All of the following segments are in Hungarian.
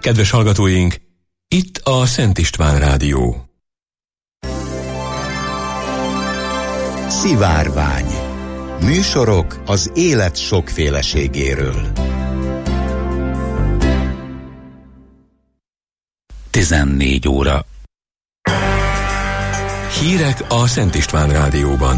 Kedves hallgatóink, itt a Szent István Rádió. Szivárvány. Műsorok az élet sokféleségéről. 14 óra. Hírek a Szent István Rádióban.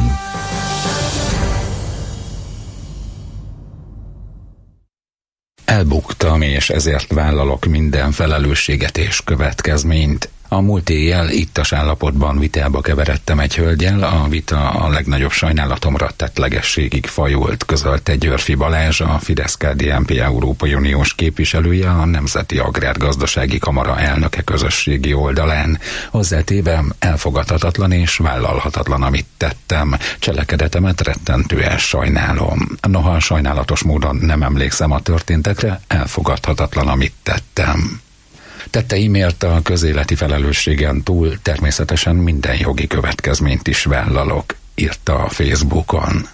Elbuktam, és ezért vállalok minden felelősséget és következményt. A múlt éjjel ittas állapotban vitába keveredtem egy hölggyel, a vita a legnagyobb sajnálatomra tettlegességig fajult, közölte Györfi Balázs, a Fidesz-KDNP Európai Uniós képviselője, a Nemzeti Agrárgazdasági Kamara elnöke közösségi oldalán. Hozzátéve elfogadhatatlan és vállalhatatlan, amit tettem. Cselekedetemet rettentően sajnálom. Noha sajnálatos módon nem emlékszem a történtekre, elfogadhatatlan, amit tettem. Tetteimért a közéleti felelősségen túl természetesen minden jogi következményt is vállalok, írta a Facebookon.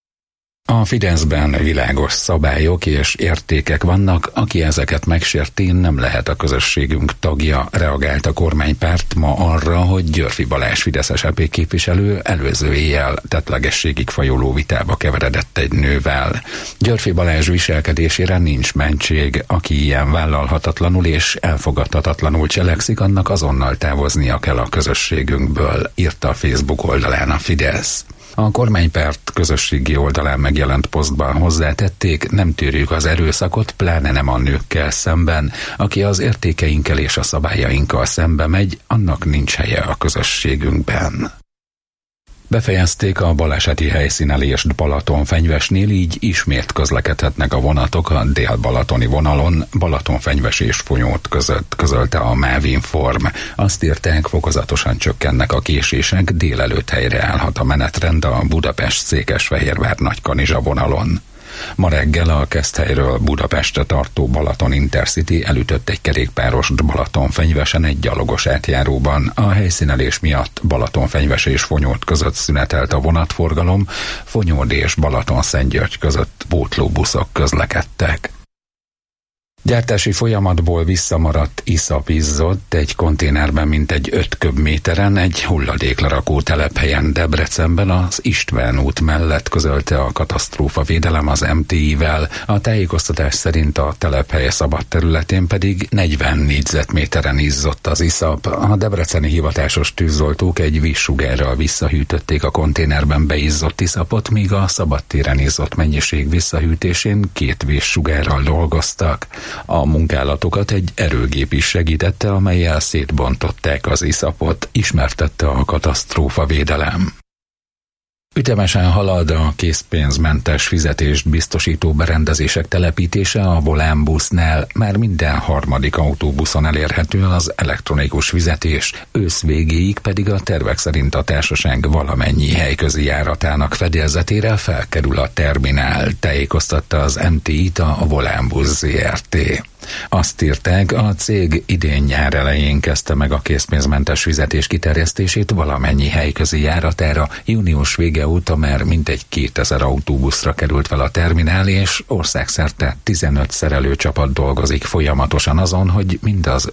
A Fideszben világos szabályok és értékek vannak, aki ezeket megsérti, nem lehet a közösségünk tagja, reagált a kormánypárt ma arra, hogy Györfi Balázs fideszes EP képviselő előző éjjel tettlegességig fajuló vitába keveredett egy nővel. Györfi Balázs viselkedésére nincs mentség, aki ilyen vállalhatatlanul és elfogadhatatlanul cselekszik, annak azonnal távoznia kell a közösségünkből, írta a Facebook oldalán a Fidesz. A kormánypárt közösségi oldalán megjelent posztban hozzátették, nem tűrjük az erőszakot, pláne nem a nőkkel szemben. Aki az értékeinkkel és a szabályainkkal szembe megy, annak nincs helye a közösségünkben. Befejezték a baleseti helyszínelést Balatonfenyvesnél, így ismét közlekedhetnek a vonatok a dél-balatoni vonalon, Balatonfenyves és Fonyód között, közölte a MÁV Inform. Azt írták, fokozatosan csökkennek a késések, délelőtt helyreállhat a menetrend a Budapest-Székesfehérvár Nagykanizsa vonalon. Ma reggel a Keszthelyről Budapestre tartó Balaton Intercity elütött egy kerékpárost Balatonfenyvesen egy gyalogos átjáróban. A helyszínelés miatt Balatonfenyves és Fonyód között szünetelt a vonatforgalom, Fonyód és Balatonszentgyörgy között pótlóbuszok közlekedtek. Gyártási folyamatból visszamaradt iszap izzott egy konténerben mintegy 5 köbméteren egy hulladéklerakó telephelyen Debrecenben az István út mellett, közölte a katasztrófavédelem az MTI-vel. A tájékoztatás szerint a telephely szabad területén pedig 40 négyzetméteren izzott az iszap. A debreceni hivatásos tűzoltók egy vízsugárral visszahűtötték a konténerben beizzott iszapot, míg a szabadtéren izzott mennyiség visszahűtésén 2 vízsugárral dolgoztak. A munkálatokat egy erőgép is segítette, amellyel szétbontották az iszapot, ismertette a katasztrófavédelem. Ütemesen halad a készpénzmentes fizetést biztosító berendezések telepítése a Volánbusznál. Már minden harmadik autóbuszon elérhető az elektronikus fizetés, ősz végéig pedig a tervek szerint a társaság valamennyi helyközi járatának fedélzetére felkerül a terminál, tájékoztatta az MTI-t a Volánbusz Zrt. Azt írták, a cég idén nyár elején kezdte meg a készpénzmentes fizetés kiterjesztését valamennyi helyközi járatára. Június vége óta már mintegy 2000 autóbuszra került fel a terminál, és országszerte 15 szerelőcsapat dolgozik folyamatosan azon, hogy mindaz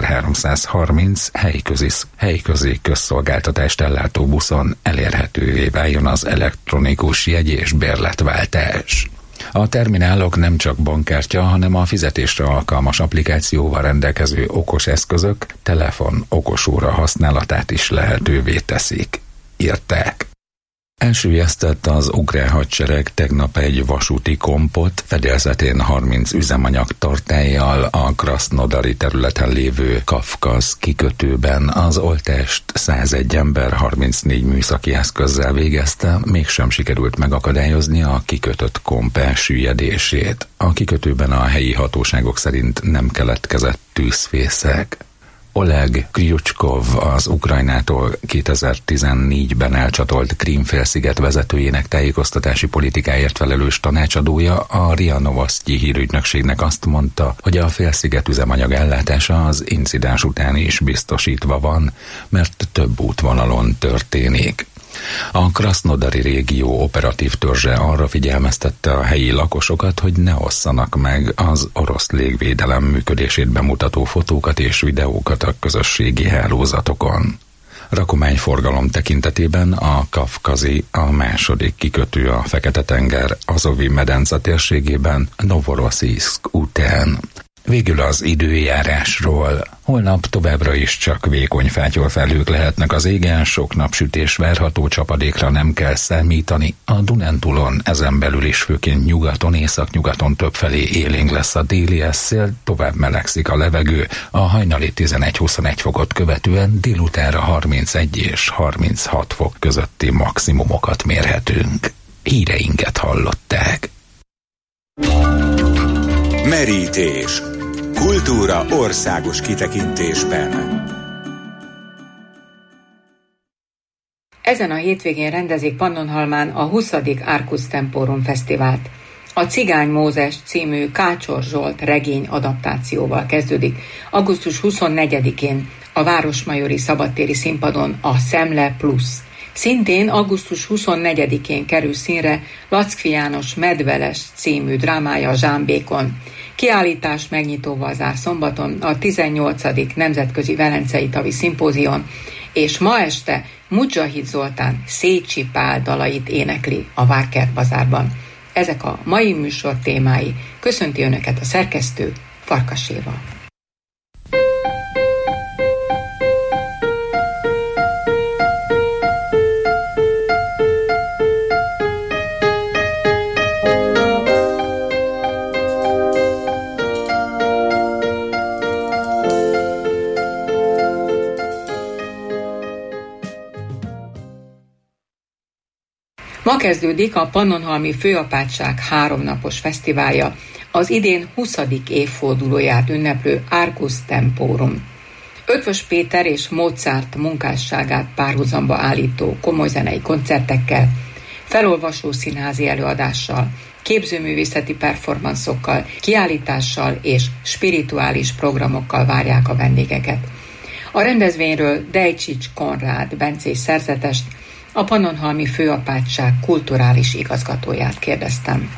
5330 helyközi közszolgáltatást ellátó buszon elérhetővé váljon az elektronikus jegy- és bérletváltás. A terminálok nem csak bankkártya, hanem a fizetésre alkalmas applikációval rendelkező okos eszközök, telefon, okosóra használatát is lehetővé teszik, írták. Elsüllyesztett az ukrán hadsereg tegnap egy vasúti kompot, fedélzetén 30 üzemanyag tartállyal a Krasznodari területen lévő Kafkasz kikötőben. Az oltást 101 ember 34 műszaki eszközzel végezte, mégsem sikerült megakadályozni a kikötött komp elsüllyedését. A kikötőben a helyi hatóságok szerint nem keletkezett tűzfészek. Oleg Kryuchkov, az Ukrajnától 2014-ben elcsatolt Krím-félsziget vezetőjének tájékoztatási politikáért felelős tanácsadója a RIA Novosztyi hírügynökségnek azt mondta, hogy a félsziget üzemanyag ellátása az incidens után is biztosítva van, mert több útvonalon történik. A Krasznodari régió operatív törzse arra figyelmeztette a helyi lakosokat, hogy ne osszanak meg az orosz légvédelem működését bemutató fotókat és videókat a közösségi hálózatokon. Rakományforgalom tekintetében a Kavkazi a második kikötő a Fekete-tenger Azovi medence térségében Novorossziszk után. Végül az időjárásról. Holnap továbbra is csak vékony fátyolfelhők lehetnek az égen, sok napsütés várható, csapadékra nem kell számítani. A Dunántúlon ezen belül is főként nyugaton, északnyugaton többfelé élénk lesz a déli szél, tovább melegszik a levegő, a hajnali 11-21 fokot követően délutánra 31 és 36 fok közötti maximumokat mérhetünk. Híreinket hallották. Merítés. Kultúra országos kitekintésben. Ezen a hétvégén rendezik Pannonhalmán a 20. Arcus Temporum Fesztivált. A Cigány Mózes című Kácsor Zsolt regény adaptációval kezdődik. Augusztus 24-én a Városmajori Szabadtéri Színpadon a Szemle Plusz. Szintén augusztus 24-én kerül színre Lackfi János Medveles című drámája Zsámbékon. Kiállítás megnyitóval zár szombaton a 18. Nemzetközi Velencei Tavi Szimpózion, és ma este Mudzsahid Zoltán Szécsi Pál dalait énekli a Várkert Bazárban. Ezek a mai műsor témái. Köszönti Önöket a szerkesztő, Farkas Éva. Ma kezdődik a Pannonhalmi Főapátság 3 napos fesztiválja, az idén 20. évfordulóját ünneplő Arcus Temporum. Eötvös Péter és Mozart munkásságát párhuzamba állító komoly zenei koncertekkel, felolvasó színházi előadással, képzőművészeti performanszokkal, kiállítással és spirituális programokkal várják a vendégeket. A rendezvényről Dejcsics Konrád bencés szerzetest, a Pannonhalmi Főapátság kulturális igazgatóját kérdeztem.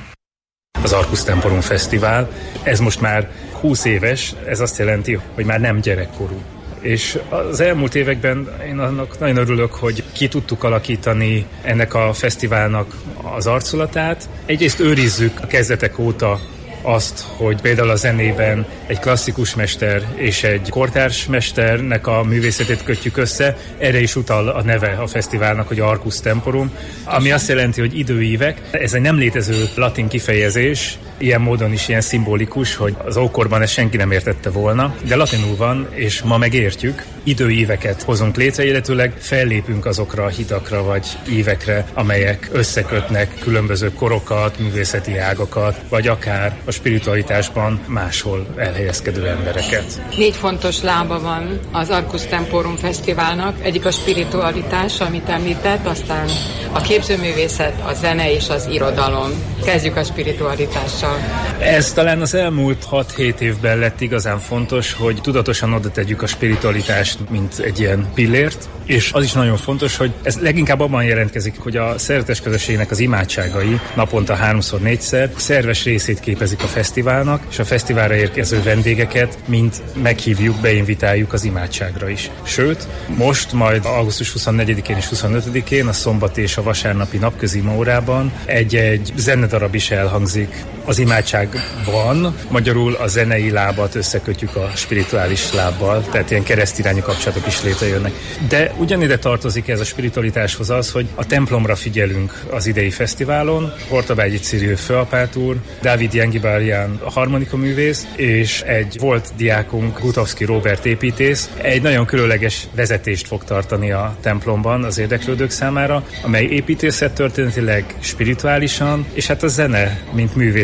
Az Arcus Temporum Fesztivál, ez most már 20 éves, ez azt jelenti, hogy már nem gyerekkorú. És az elmúlt években én annak nagyon örülök, hogy ki tudtuk alakítani ennek a fesztiválnak az arculatát. Egyrészt őrizzük a kezdetek óta azt, hogy például a zenében egy klasszikus mester és egy kortárs mesternek a művészetét kötjük össze. Erre is utal a neve a fesztiválnak, hogy Arcus Temporum, ami azt jelenti, hogy időívek. Ez egy nem létező latin kifejezés, ilyen módon is ilyen szimbolikus, hogy az ókorban ezt senki nem értette volna, de latinul van, és ma megértjük. Időíveket hozunk létre, illetőleg fellépünk azokra a hidakra vagy ívekre, amelyek összekötnek különböző korokat, művészeti ágakat, vagy akár a spiritualitásban máshol elhelyezkedő embereket. 4 fontos lába van az Arcus Temporum Fesztiválnak. Egyik a spiritualitás, amit említett, aztán a képzőművészet, a zene és az irodalom. Kezdjük a spiritualitással. Ez talán az elmúlt 6-7 évben lett igazán fontos, hogy tudatosan oda tegyük a spiritualitást, mint egy ilyen pillért, és az is nagyon fontos, hogy ez leginkább abban jelentkezik, hogy a szeretes közösségnek az imádságai naponta 3-4-szer szerves részét képezik a fesztiválnak, és a fesztiválra érkező vendégeket mind meghívjuk, beinvitáljuk az imádságra is. Sőt, most majd augusztus 24-én és 25-én a szombat és a vasárnapi napközi órában egy zenedarab is elhangzik az imádságban. Magyarul a zenei lábat összekötjük a spirituális lábbal, tehát ilyen keresztirányú kapcsolatok is létrejönnek. De ugyanide tartozik ez a spiritualitáshoz az, hogy a templomra figyelünk az idei fesztiválon. Hortobágyi Cyril főapát úr, Dávid Jengibárián harmonikaművész, és egy volt diákunk, Gutovszki Róbert építész, egy nagyon különleges vezetést fog tartani a templomban az érdeklődők számára, amely építészettörténetileg, spirituálisan, és hát a zene, mint művészet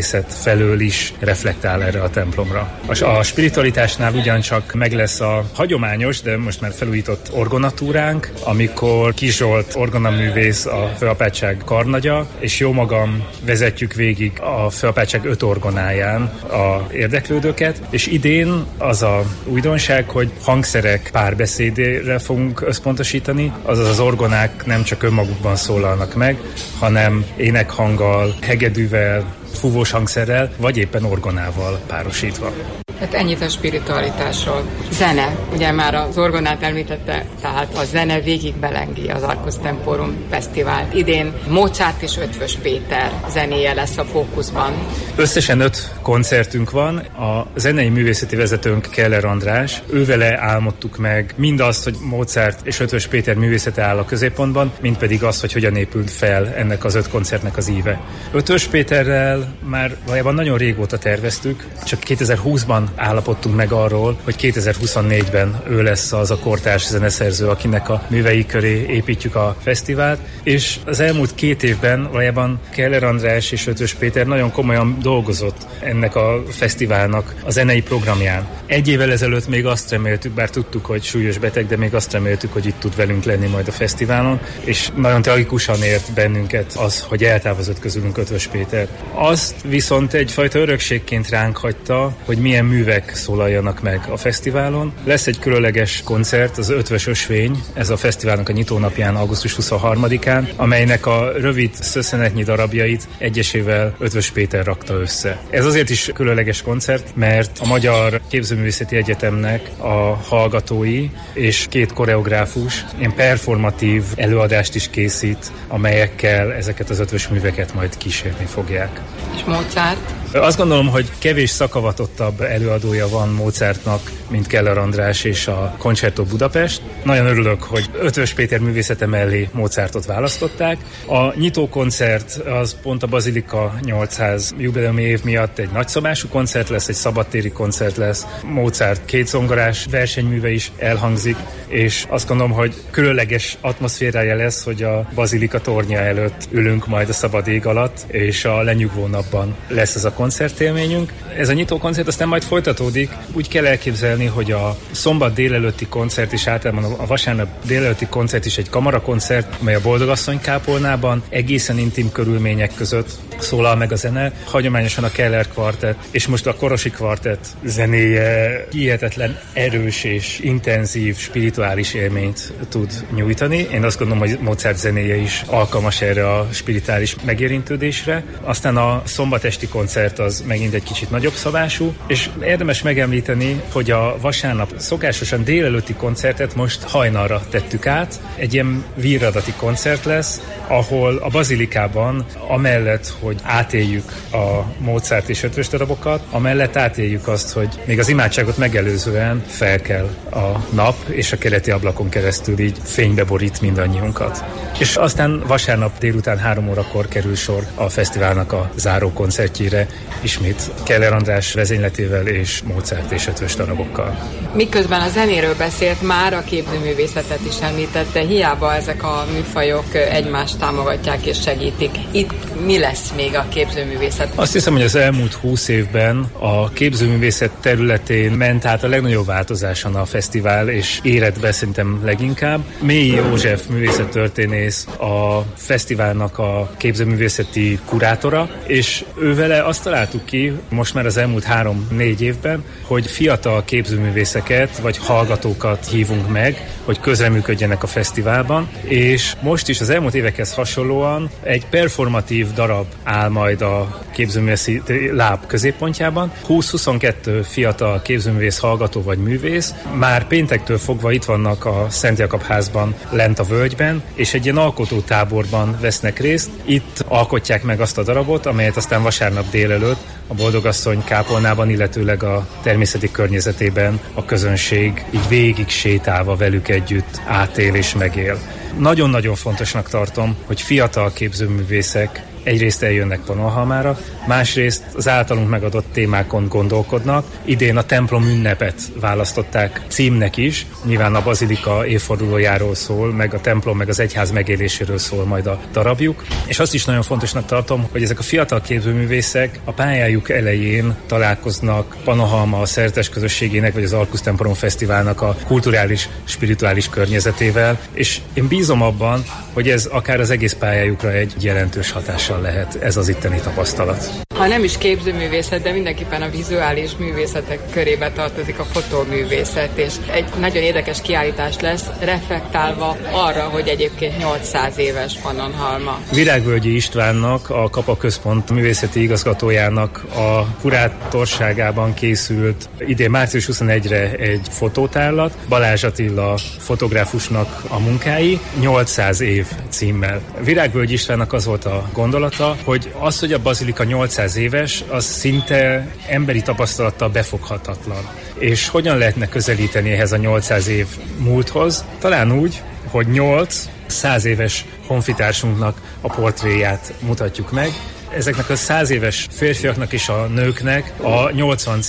művészet felől is reflektál erre a templomra. A spiritualitásnál ugyancsak meg lesz a hagyományos, de most már felújított orgonatúránk, amikor Kis Zsolt orgonaművész a főapátság karnagya, és jó magam vezetjük végig a főapátság 5 orgonáján a érdeklődőket, és idén az a újdonság, hogy hangszerek párbeszédére fogunk összpontosítani, azaz az orgonák nem csak önmagukban szólalnak meg, hanem énekhanggal, hegedűvel, fúvós hangszerrel, vagy éppen orgonával párosítva. Hát ennyit a spiritualitásról. Zene, ugye már az orgonát említette, tehát a zene végig belengi az Arcus Temporum Fesztivált. Idén Mozart és Eötvös Péter zenéje lesz a fókuszban. Összesen 5 koncertünk van. A zenei művészeti vezetőnk Keller András. Ővele álmodtuk meg mindazt, hogy Mozart és Eötvös Péter művészete áll a középpontban, mint pedig az, hogy hogyan épült fel ennek az 5 koncertnek az íve. Eötvös Péterrel már valójában nagyon régóta terveztük, csak 2020-ban állapodtunk meg arról, hogy 2024-ben ő lesz az a kortárs zeneszerző, akinek a művei köré építjük a fesztivált, és az elmúlt 2 évben valójában Keller András és Eötvös Péter nagyon komolyan dolgozott ennek a fesztiválnak a zenei programján. 1 évvel ezelőtt még azt reméltük, bár tudtuk, hogy súlyos beteg, de még azt reméltük, hogy itt tud velünk lenni majd a fesztiválon, és nagyon tragikusan ért bennünket az, hogy eltávozott közülünk Eötvös Péter. Azt viszont egyfajta örökségként ránk hagyta, hogy milyen művek szólaljanak meg a fesztiválon. Lesz egy különleges koncert, az Eötvös Ösvény, ez a fesztiválnak a nyitónapján, augusztus 23-án, amelynek a rövid szösszenetnyi darabjait egyesével Eötvös Péter rakta össze. Ez azért is különleges koncert, mert a Magyar Képzőművészeti Egyetemnek a hallgatói és 2 koreográfus ilyen performatív előadást is készít, amelyekkel ezeket az Eötvös műveket majd kísérni fogják. És Mozart? Azt gondolom, hogy kevés szakavatottabb előadója van Mozartnak, mint Keller András és a Concerto Budapest. Nagyon örülök, hogy Eötvös Péter művészete mellé Mozartot választották. A nyitókoncert az pont a Bazilika 800 jubileumi év miatt egy nagyszabású koncert lesz, egy szabadtéri koncert lesz. Mozart 2 zongorás versenyműve is elhangzik, és azt gondolom, hogy különleges atmoszférája lesz, hogy a Bazilika tornya előtt ülünk majd a szabad ég alatt, és a lenyugvó napban lesz ez a koncertélményünk. Ez a nyitókoncert aztán majd folytatódik. Úgy kell elképzelni, hogy a szombat délelőtti koncert is általában a vasárnap délelőtti koncert is egy kamarakoncert, amely a Boldogasszony kápolnában egészen intim körülmények között szólal meg a zene. Hagyományosan a Keller kvartett, és most a Korosi kvartett zenéje hihetetlen erős és intenzív, spirituális élményt tud nyújtani. Én azt gondolom, hogy Mozart zenéje is alkalmas erre a spirituális megérintődésre. Aztán a szombatesti koncert az megint egy kicsit nagyobb szabású, és érdemes megemlíteni, hogy a vasárnap szokásosan délelőtti koncertet most hajnalra tettük át. Egy ilyen virradati koncert lesz, ahol a Bazilikában amellett, hogy átéljük a Mozart és Eötvös darabokat, amellett átéljük azt, hogy még az imádságot megelőzően felkel a nap, és a keleti ablakon keresztül így fénybe borít mindannyiunkat. És aztán vasárnap délután 3 órakor kerül sor a fesztiválnak a záró koncertjére, ismét Keller András vezényletével és Mozart és Eötvös darabokkal. Miközben a zenéről beszélt, már a képzőművészetet is említette, hiába ezek a műfajok egymást támogatják és segítik. Itt mi lesz még a képzőművészet? Azt hiszem, hogy az elmúlt 20 évben a képzőművészet területén ment át a legnagyobb változáson a fesztivál, és érett be szerintem leginkább. Mélyi József művészettörténész a fesztiválnak a képzőművészeti kurátora, és ővele azt találtuk ki, most már az elmúlt 3-4 évben, hogy fiatal képzőművészeket vagy hallgatókat hívunk meg, hogy közreműködjenek a fesztiválban, és most is az elmúlt évekhez hasonlóan egy performatív darab áll majd a képzőművészeti láb középpontjában. 20-22 fiatal képzőművész hallgató vagy művész már péntektől fogva itt vannak a Szent Jakab házban lent a völgyben, és egy ilyen alkotótáborban vesznek részt. Itt alkotják meg azt a darabot, amelyet aztán vasárnap délelőtt a Boldogasszony kápolnában, illetőleg a természeti környezetében a közönség így végig sétálva velük együtt átél és megél. Nagyon-nagyon fontosnak tartom, hogy fiatal képzőművészek egyrészt eljönnek Pannonhalmára, másrészt az általunk megadott témákon gondolkodnak. Idén a templom ünnepet választották címnek is, nyilván a bazilika évfordulójáról szól, meg a templom, meg az egyház megéléséről szól majd a darabjuk. És azt is nagyon fontosnak tartom, hogy ezek a fiatal képzőművészek a pályájuk elején találkoznak Pannonhalma szeretes közösségének, vagy az Arcus Temporum Fesztiválnak a kulturális, spirituális környezetével, és én bízom abban, hogy ez akár az egész pályájukra egy jelentős hatással lehet ez az itteni tapasztalat. Ha nem is képzőművészet, de mindenképpen a vizuális művészetek körébe tartozik a fotóművészet, és egy nagyon érdekes kiállítás lesz, reflektálva arra, hogy egyébként 800 éves Pannonhalma. Virágvölgyi Istvánnak, a Kapa Központ művészeti igazgatójának a kurátorságában készült idén március 21-re egy fotótárlat, Balázs Attila fotográfusnak a munkái, 800 év címmel. Virágvölgyi Istvánnak az volt a gondolata, hogy az, hogy a bazilika 800 éves, az szinte emberi tapasztalattal befoghatatlan. És hogyan lehetne közelíteni ehhez a 800 év múlthoz? Talán úgy, hogy 100 éves honfitársunknak a portréját mutatjuk meg. Ezeknek a 100 éves férfiaknak és a nőknek a 80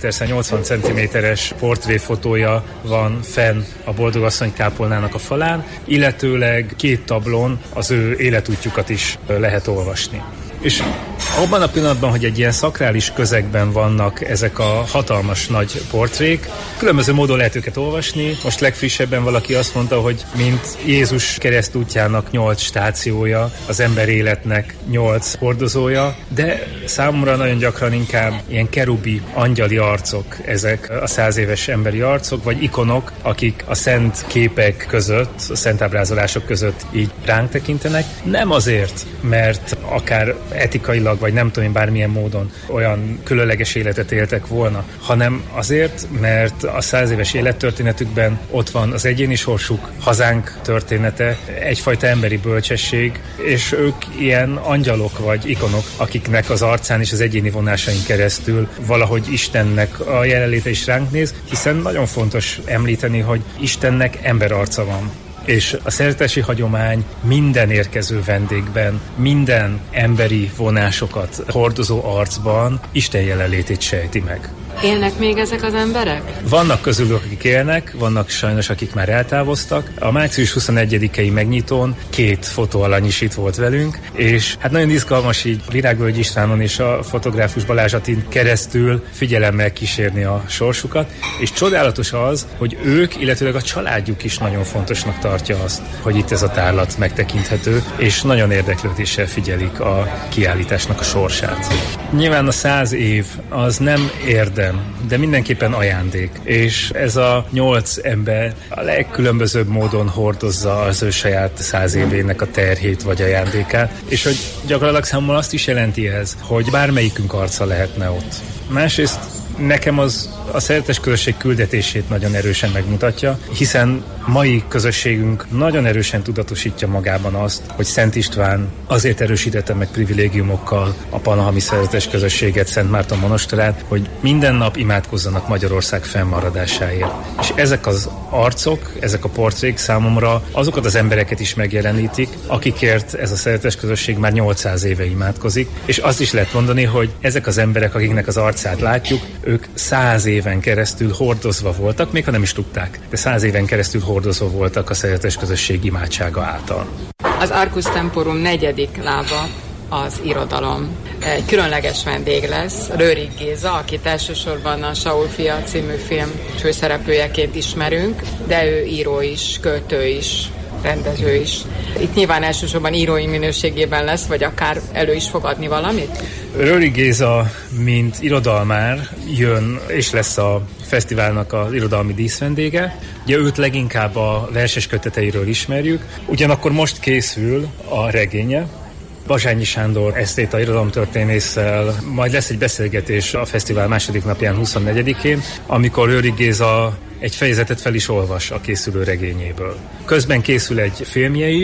cm-es portréfotója van fenn a Boldogasszony kápolnának a falán, illetőleg 2 tablón az ő életútjukat is lehet olvasni. És abban a pillanatban, hogy egy ilyen szakrális közegben vannak ezek a hatalmas nagy portrék, különböző módon lehet őket olvasni. Most legfrissebben valaki azt mondta, hogy mint Jézus keresztútjának 8 stációja, az ember életnek 8 hordozója, de számomra nagyon gyakran inkább ilyen kerubi, angyali arcok ezek a 100 éves emberi arcok, vagy ikonok, akik a szent képek között, a szent ábrázolások között így ránk tekintenek. Nem azért, mert akár etikailag, vagy nem tudom én bármilyen módon olyan különleges életet éltek volna, hanem azért, mert a 100 éves élettörténetükben ott van az egyéni sorsuk, hazánk története, egyfajta emberi bölcsesség, és ők ilyen angyalok vagy ikonok, akiknek az arcán és az egyéni vonásain keresztül valahogy Istennek a jelenléte is ránk néz, hiszen nagyon fontos említeni, hogy Istennek emberarca van. És a szeretesi hagyomány minden érkező vendégben, minden emberi vonásokat hordozó arcban Isten jelenlétét sejti meg. Élnek még ezek az emberek? Vannak közülük, akik élnek, vannak sajnos, akik már eltávoztak. A március 21-i megnyitón 2 fotóalany is itt volt velünk, és hát nagyon izgalmas így Virágvölgyi Istvánon és a fotográfus Balázs Attilán keresztül figyelemmel kísérni a sorsukat, és csodálatos az, hogy ők, illetőleg a családjuk is nagyon fontosnak tartja azt, hogy itt ez a tárlat megtekinthető, és nagyon érdeklődéssel figyelik a kiállításnak a sorsát. Nyilván a 100 év az nem érdem, de mindenképpen ajándék, és ez a 8 ember a legkülönbözőbb módon hordozza az ő saját 100 évének a terhét vagy ajándékát, és hogy gyakorlatilag számomra azt is jelenti ez, hogy bármelyikünk arca lehetne ott. Másrészt nekem az a szeretes közösség küldetését nagyon erősen megmutatja, hiszen mai közösségünk nagyon erősen tudatosítja magában azt, hogy Szent István azért erősítette meg privilégiumokkal a pannonhalmi szeretes közösséget, Szent Márton monostorát, hogy minden nap imádkozzanak Magyarország fennmaradásáért. És ezek az arcok, ezek a portrék számomra azokat az embereket is megjelenítik, akikért ez a szeretes közösség már 800 éve imádkozik, és azt is lehet mondani, hogy ezek az emberek, akiknek az arcát látjuk, ők 100 éven keresztül hordozva voltak, még ha nem is tudták, de 100 éven keresztül hordozva voltak a szeretes közösség imádsága által. Az Arcus Temporum 4. lába az irodalom. Egy különleges vendég lesz, Rőrig Géza, akit elsősorban a Saul fia című film főszereplőjeként ismerünk, de ő író is, költő is, rendező is. Itt nyilván elsősorban írói minőségében lesz, vagy akár elő is fog adni valamit? Rőrig Géza, mint irodalmár jön, és lesz a fesztiválnak az irodalmi díszvendége. Ugye őt leginkább a verses köteteiről ismerjük, ugyanakkor most készül a regénye, Bazsányi Sándor esztéta irodalomtörténésszel, majd lesz egy beszélgetés a fesztivál második napján, 24-én, amikor Rőrig Géza egy fejezetet fel is olvas a készülő regényéből. Közben készül egy filmje is,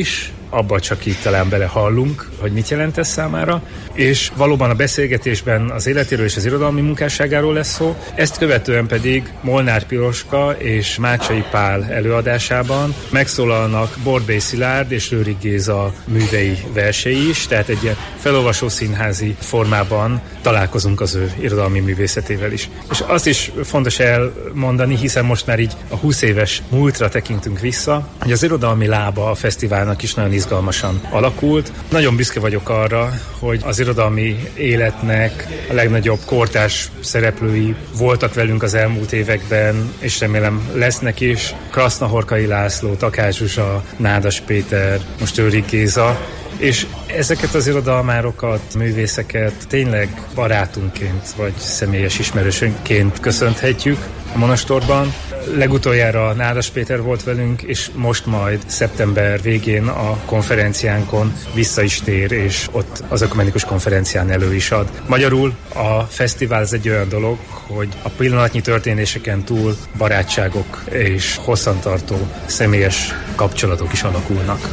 abba csak itt talán belehallunk, hogy mit jelent ez számára, és valóban a beszélgetésben az életéről és az irodalmi munkásságáról lesz szó, ezt követően pedig Molnár Piroska és Mácsai Pál előadásában megszólalnak Borbély Szilárd és Rőrig Géza művei, versei is, tehát egy ilyen felolvasó színházi formában találkozunk az ő irodalmi művészetével is. És azt is fontos elmondani, hiszen most már így a 20 éves múltra tekintünk vissza, hogy az irodalmi lába a fesztiválnak is nagyon izgalmasan alakult. Nagyon büszke vagyok arra, hogy az irodalmi életnek a legnagyobb kortárs szereplői voltak velünk az elmúlt években, és remélem lesznek is. Krasznahorkai László, Takács Zsuzsa, Nádas Péter, most Rőrig Géza, és ezeket az irodalmárokat, művészeket tényleg barátunkként vagy személyes ismerősönként köszönhetjük a Monastorban. Legutoljára Nádas Péter volt velünk, és most majd szeptember végén a konferenciánkon vissza is tér, és ott az ökumenikus konferencián elő is ad. Magyarul a fesztivál ez egy olyan dolog, hogy a pillanatnyi történéseken túl barátságok és hosszantartó személyes kapcsolatok is alakulnak.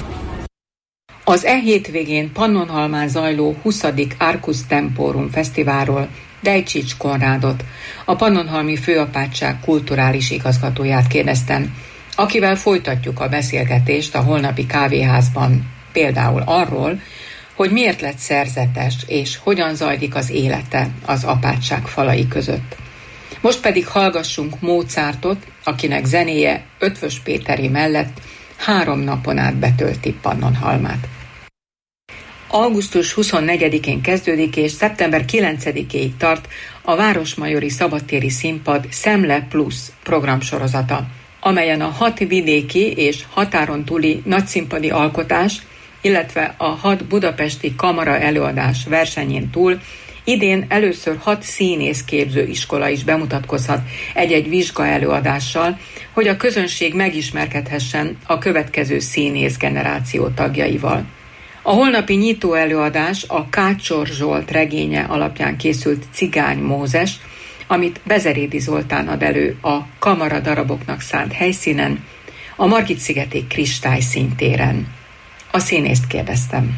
Az hétvégén Pannonhalmán zajló 20. Arcus Temporum Fesztiválról Dejcsics Konrádot, a Pannonhalmi Főapátság kulturális igazgatóját kérdeztem, akivel folytatjuk a beszélgetést a holnapi kávéházban, például arról, hogy miért lett szerzetes és hogyan zajlik az élete az apátság falai között. Most pedig hallgassunk Mozartot, akinek zenéje Eötvös Péteri mellett 3 napon át betölti Pannonhalmát. Augusztus 24-én kezdődik és szeptember 9-éig tart a Városmajori Szabadtéri Színpad Szemle Plus programsorozata, amelyen a 6 vidéki és határon túli nagyszínpadi alkotás, illetve a 6 budapesti kamara előadás versenyén túl idén először 6 színészképző iskola is bemutatkozhat egy-egy vizsga előadással, hogy a közönség megismerkedhessen a következő színész generáció tagjaival. A holnapi nyitó előadás a Kácsor Zsolt regénye alapján készült Cigány Mózes, amit Bezerédi Zoltán ad elő a kamara daraboknak szánt helyszínen, a Margit-szigeti Kristály színtéren. A színészt kérdeztem.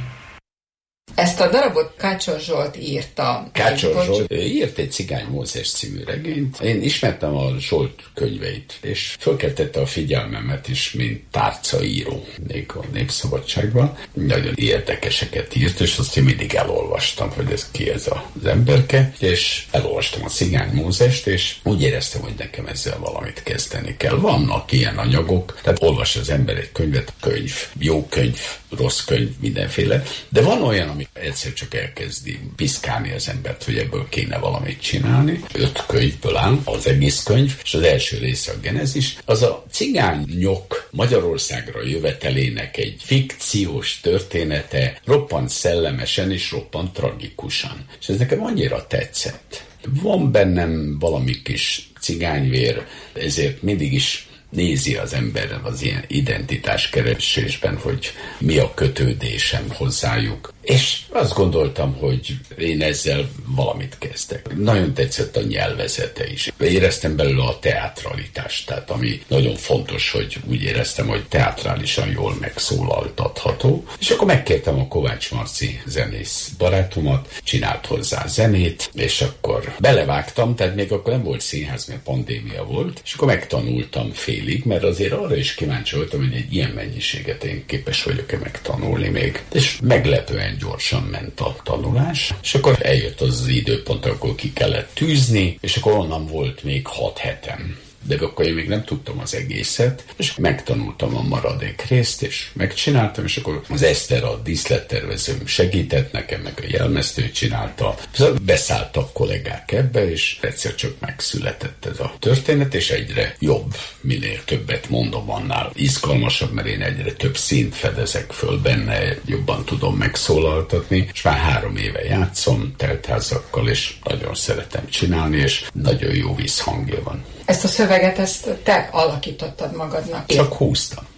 Ezt a darabot Kácsor Zsolt írta. Kácsor Zsolt írt egy Cigány Mózes című regényt. Én ismertem a Zsolt könyveit, és fölkeltette a figyelmemet is, mint tárcaíró, még a Népszabadságban. Nagyon érdekeseket írt, és azt én mindig elolvastam, hogy ez ki ez az emberke, és elolvastam a Cigány Mózest, és úgy éreztem, hogy nekem ezzel valamit kezdeni kell. Vannak ilyen anyagok, tehát olvas az ember egy könyvet, könyv, jó könyv, rossz könyv, mindenféle, de van olyan, ami egyszer csak elkezdi piszkálni az embert, hogy ebből kéne valamit csinálni. 5 könyvből áll az egész könyv, és az első része a Genezis. Az a cigányok Magyarországra jövetelének egy fikciós története, roppant szellemesen és roppant tragikusan. És ez nekem annyira tetszett. Van bennem valami kis cigányvér, ezért mindig is nézi az ember az ilyen identitáskeresésben, hogy mi a kötődésem hozzájuk. És azt gondoltam, hogy én ezzel valamit kezdek. Nagyon tetszett a nyelvezete is. Éreztem belőle a teatralitást, tehát ami nagyon fontos, hogy úgy éreztem, hogy teatrálisan jól megszólaltatható. És akkor megkértem a Kovács Marci zenész barátomat, csinált hozzá zenét, és akkor belevágtam, tehát még akkor nem volt színház, mert pandémia volt, és akkor megtanultam félig, mert azért arra is kíváncsi voltam, hogy egy ilyen mennyiséget én képes vagyok-e megtanulni még. És meglepően gyorsan ment a tanulás, és akkor eljött az időpont, akkor ki kellett tűzni, és akkor onnan volt még 6 hetem. De akkor én még nem tudtam az egészet, és megtanultam a maradék részt, és megcsináltam, és akkor az Eszter, a díszlettervezőm segített nekem, meg a jelmeztőt csinálta. Beszálltak kollégák ebbe, és egyszer csak megszületett ez a történet, és egyre jobb, minél többet mondom, annál izgalmasabb, mert én egyre több színt fedezek föl benne, jobban tudom megszólaltatni, és már 3 éve játszom teltházakkal, és nagyon szeretem csinálni, és nagyon jó vízhangja van. Ezt a szöveget, ezt te alakítottad magadnak. Csak húztam.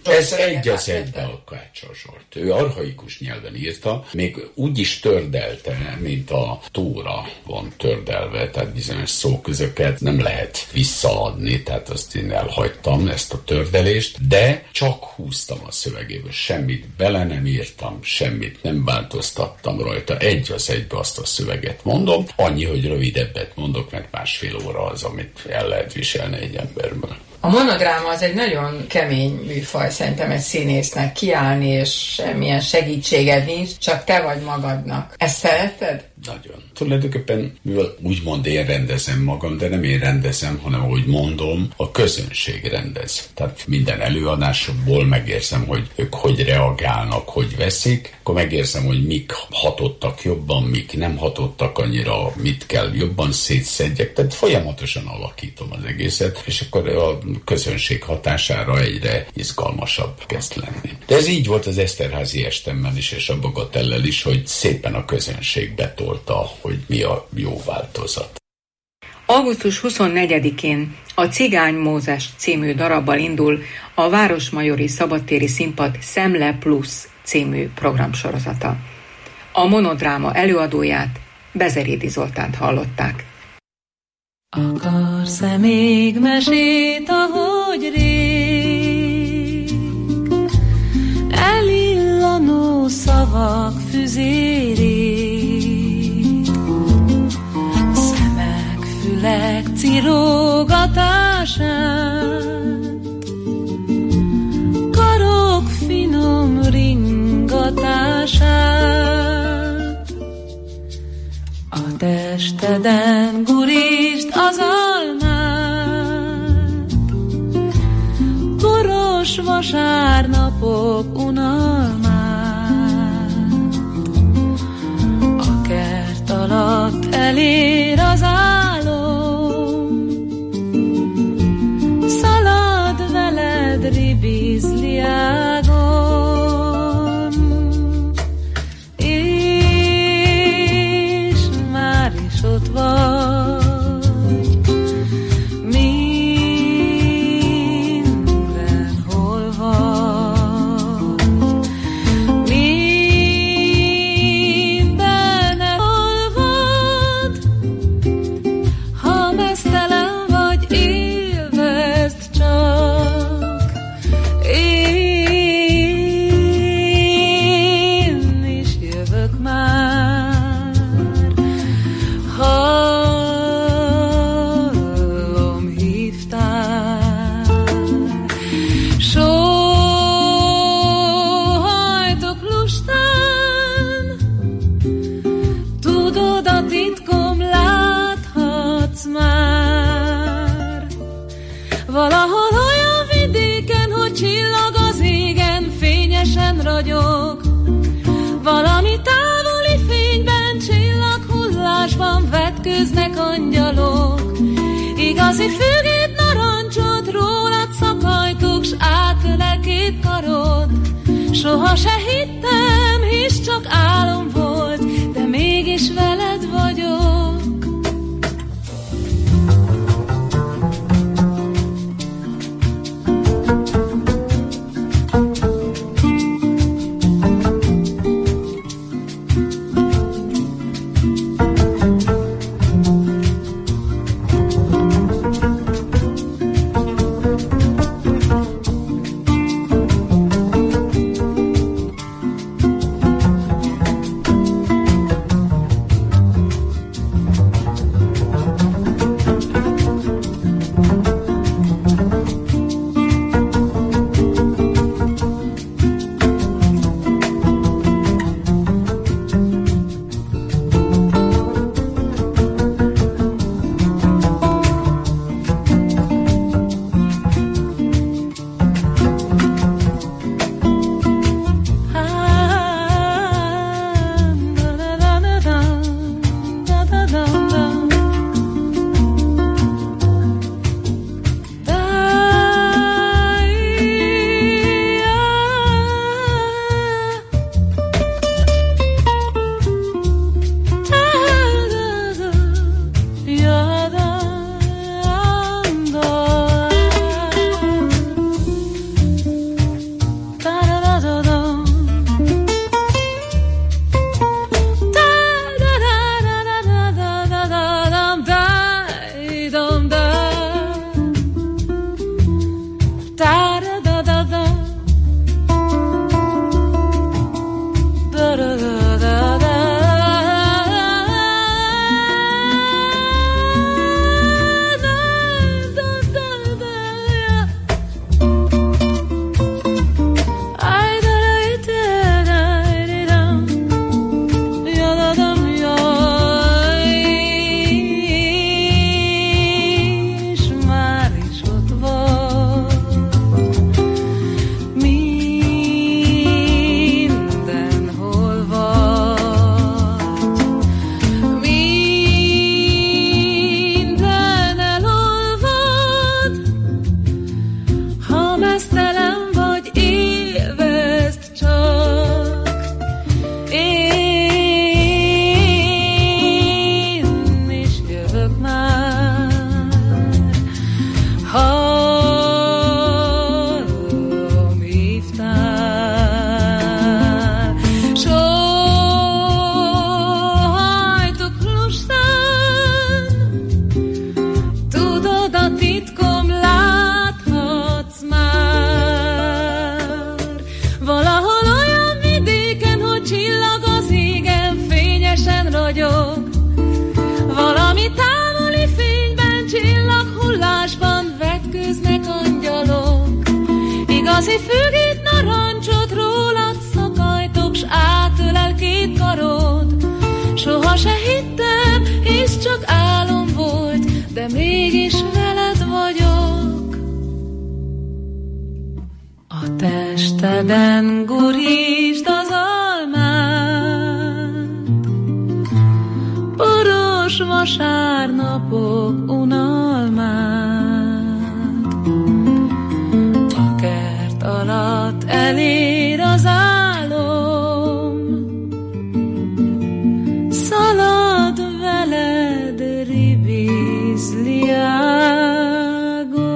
Ez egy az egybe a Kácsor Zsolt. Ő archaikus nyelven írta, még úgy is tördelte, mint a Tóra van tördelve, tehát bizonyos szóközöket nem lehet visszaadni, tehát azt én elhagytam, ezt a tördelést, de csak húztam a szövegéből, semmit bele nem írtam, semmit nem változtattam rajta, egy az egybe azt a szöveget mondom, annyi, hogy rövidebbet mondok, mert 1,5 óra az, amit el lehet viselni egy emberből. A monodráma az egy nagyon kemény műfaj, szerintem egy színésznek kiállni, és semmilyen segítséged nincs, csak te vagy magadnak. Ezt szereted? Nagyon. Tulajdonképpen, mivel úgymond én rendezem magam, de nem én rendezem, hanem ahogy mondom, a közönség rendez. Tehát minden előadásból megérzem, hogy ők hogy reagálnak, hogy veszik, akkor megérzem, hogy mik hatottak jobban, mik nem hatottak annyira, mit kell jobban szétszedjek. Tehát folyamatosan alakítom az egészet, és akkor a közönség hatására egyre izgalmasabb kezd lenni. De ez így volt az Eszterházy estemmel is, és a Bagatellel is, hogy szépen a közönség betolta, hogy mi a jó változat. Augusztus 24-én a Cigány Mózes című darabbal indul a Városmajori Szabadtéri Színpad Szemle Plusz című programsorozata. A monodráma előadóját, Bezerédi Zoltánt hallották. Akarsz-e még mesét, ahogy rég? Elillanó szavak füzérét, szemek, fülek cirógatását, karok finom ringatását. A testeden gurítsd az almát, boros vasárnapok unalmát. A kert alatt elér az álom, szalad veled ribizliágon. Ott vagy, mindenhol vagy, mindenhol vagy. Ha meztelen vagy, élvezd csak, én is jövök már. Hallom, hívtál, sóhajtok lustán, tudod, a titkom láthatsz már. Valahol olyan vidéken, hogy csillag az égen, fényesen ragyog, valami távoli fényben, csillaghullásban vetkőznek angyalok. Igazi fügét, narancsot, rólad szakajtok, s átölel két karod. Soha se hittem, hisz csak álom volt, de mégis veled vagyok. Igazi fügét, narancsot rólad szakajtok, s átölel két karod. Soha se hittem, hisz csak álom volt, de mégis veled vagyok. A testeden gurítsd az almát, poros vasárnapok unalmát. A kert alatt elér az álom, szalad veled ribizli ágon.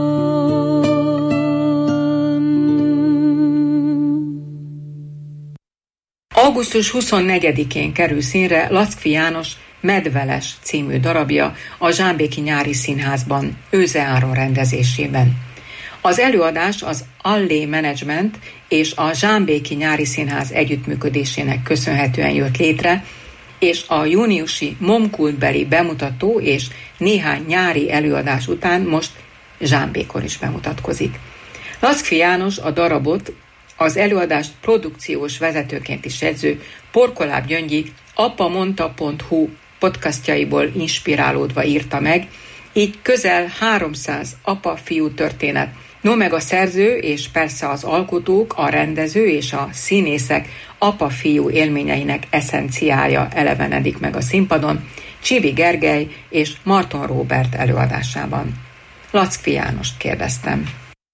Augusztus 24-én kerül színre Lackfi János Medveles című darabja a Zsámbéki Nyári Színházban, Őze Áron rendezésében. Az előadás az Allé Management és a Zsámbéki Nyári Színház együttműködésének köszönhetően jött létre, és a júniusi Momkultbeli bemutató és néhány nyári előadás után most Zsámbékon is bemutatkozik. Lackfi János a darabot az előadást produkciós vezetőként is jegyző Porkoláb Gyöngyi apamonta.hu podcastjaiból inspirálódva írta meg, így közel 300 apa-fiú történet. No meg a szerző és persze az alkotók, a rendező és a színészek apa-fiú élményeinek eszenciája elevenedik meg a színpadon, Csibi Gergely és Marton Róbert előadásában. Lackfi Jánost kérdeztem.